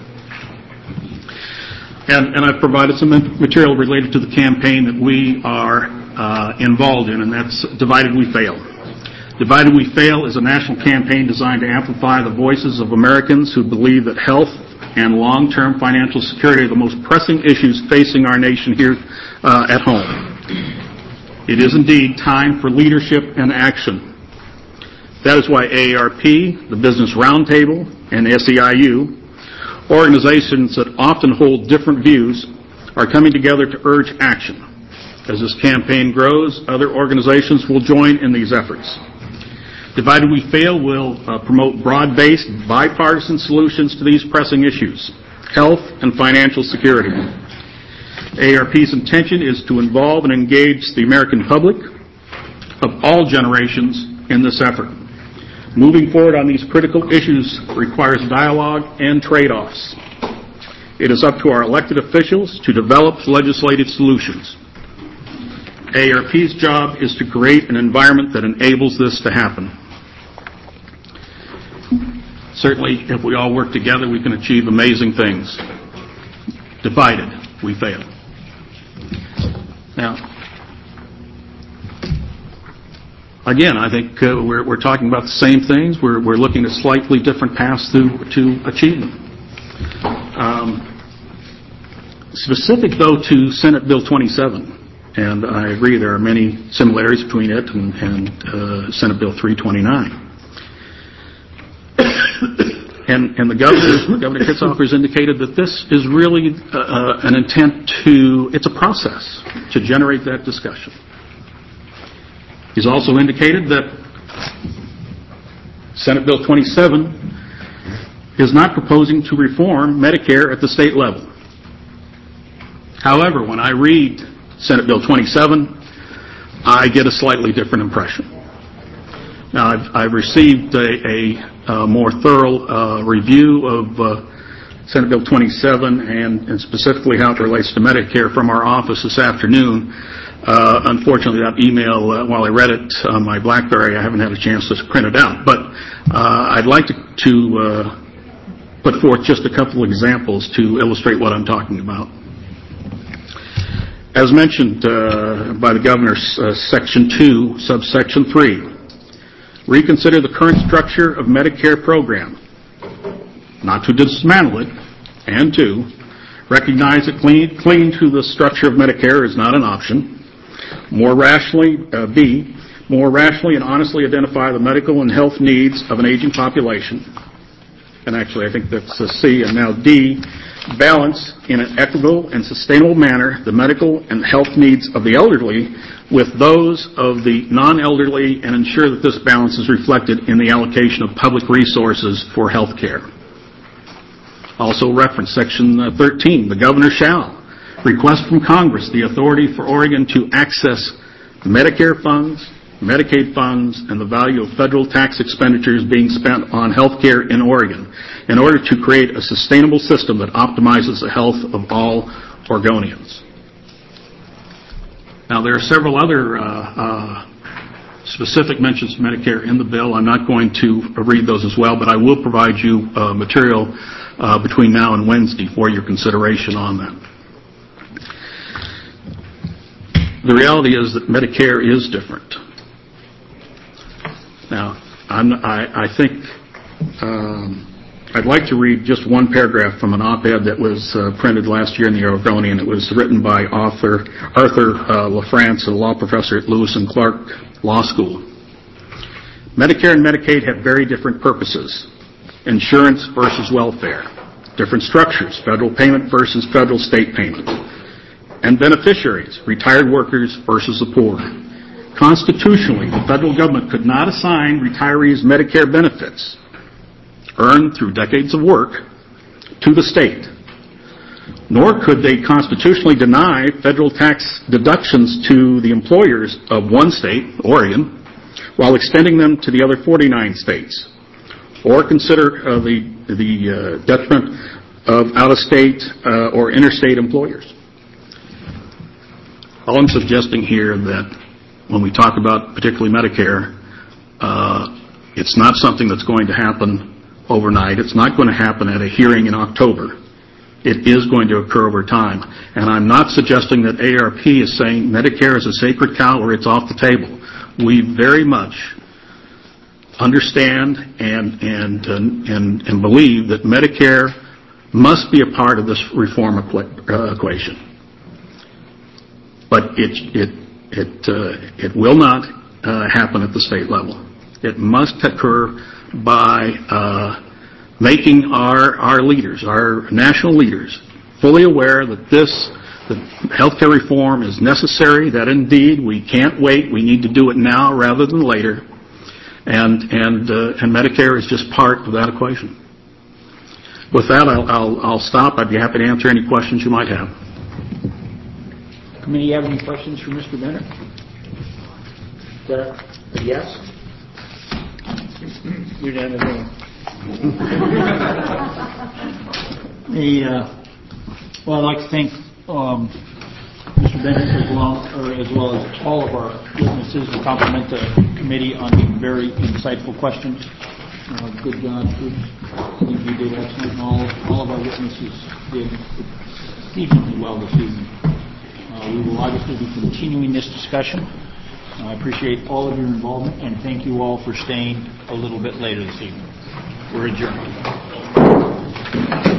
And I've provided some material related to the campaign that we are involved in, and that's Divided We Fail. Divided We Fail is a national campaign designed to amplify the voices of Americans who believe that health and long-term financial security are the most pressing issues facing our nation here at home. It is indeed time for leadership and action. That is why AARP, the Business Roundtable, and SEIU, organizations that often hold different views, are coming together to urge action. As this campaign grows, other organizations will join in these efforts. Divided We Fail will promote broad-based, bipartisan solutions to these pressing issues, health and financial security. AARP's intention is to involve and engage the American public of all generations in this effort. Moving forward on these critical issues requires dialogue and trade-offs. It is up to our elected officials to develop legislative solutions. AARP's job is to create an environment that enables this to happen. Certainly, if we all work together, we can achieve amazing things. Divided, we fail. Now, again, I think we're talking about the same things. We're looking at slightly different paths to achieve them. Specific, though, to Senate Bill 27, and I agree there are many similarities between it and Senate Bill 329. And the Governor Kitzhaber has indicated that this is really an intent it's a process to generate that discussion. He's also indicated that Senate Bill 27 is not proposing to reform Medicare at the state level. However, when I read Senate Bill 27, I get a slightly different impression. Now, I've received a more thorough review of Senate Bill 27 and specifically how it relates to Medicare from our office this afternoon. Unfortunately, that email, while I read it on my BlackBerry, I haven't had a chance to print it out. But I'd like to put forth just a couple examples to illustrate what I'm talking about. As mentioned by the Governor, Section 2, Subsection 3, reconsider the current structure of Medicare program, not to dismantle it, and 2, recognize that clinging to the structure of Medicare is not an option. More rationally and honestly identify the medical and health needs of an aging population. And actually, I think that's C. And now D, balance in an equitable and sustainable manner the medical and health needs of the elderly with those of the non-elderly and ensure that this balance is reflected in the allocation of public resources for health care. Also reference Section 13, the Governor shall request from Congress the authority for Oregon to access Medicare funds, Medicaid funds, and the value of federal tax expenditures being spent on health care in Oregon in order to create a sustainable system that optimizes the health of all Oregonians. Now, there are several other specific mentions of Medicare in the bill. I'm not going to read those as well, but I will provide you material between now and Wednesday for your consideration on that. The reality is that Medicare is different. Now, I think I'd like to read just one paragraph from an op-ed that was printed last year in the Oregonian. It was written by Arthur LaFrance, a law professor at Lewis and Clark Law School. Medicare and Medicaid have very different purposes. Insurance versus welfare. Different structures, federal payment versus federal state payment. And beneficiaries, retired workers versus the poor. Constitutionally, the federal government could not assign retirees Medicare benefits earned through decades of work to the state, nor could they constitutionally deny federal tax deductions to the employers of one state, Oregon, while extending them to the other 49 states, or consider the detriment of out-of-state or interstate employers. All I'm suggesting here that when we talk about particularly Medicare, it's not something that's going to happen overnight. It's not going to happen at a hearing in October. It is going to occur over time. And I'm not suggesting that ARP is saying Medicare is a sacred cow or it's off the table. We very much understand and believe that Medicare must be a part of this reform equation. But it will not happen at the state level. It must occur by making our leaders, our national leaders, fully aware that the healthcare reform is necessary, that indeed we can't wait, we need to do it now rather than later, and Medicare is just part of that equation. With that, I'll stop. I'd be happy to answer any questions you might have. Committee, have any questions for Mr. Bennett? Yes? You're down there. Well, I'd like to thank Mr. Bennett as well as all of our witnesses and compliment the committee on the very insightful questions. Good job, Bruce. I think you did excellent. All of our witnesses did exceedingly well this evening. We will obviously be continuing this discussion. I appreciate all of your involvement, and thank you all for staying a little bit later this evening. We're adjourned.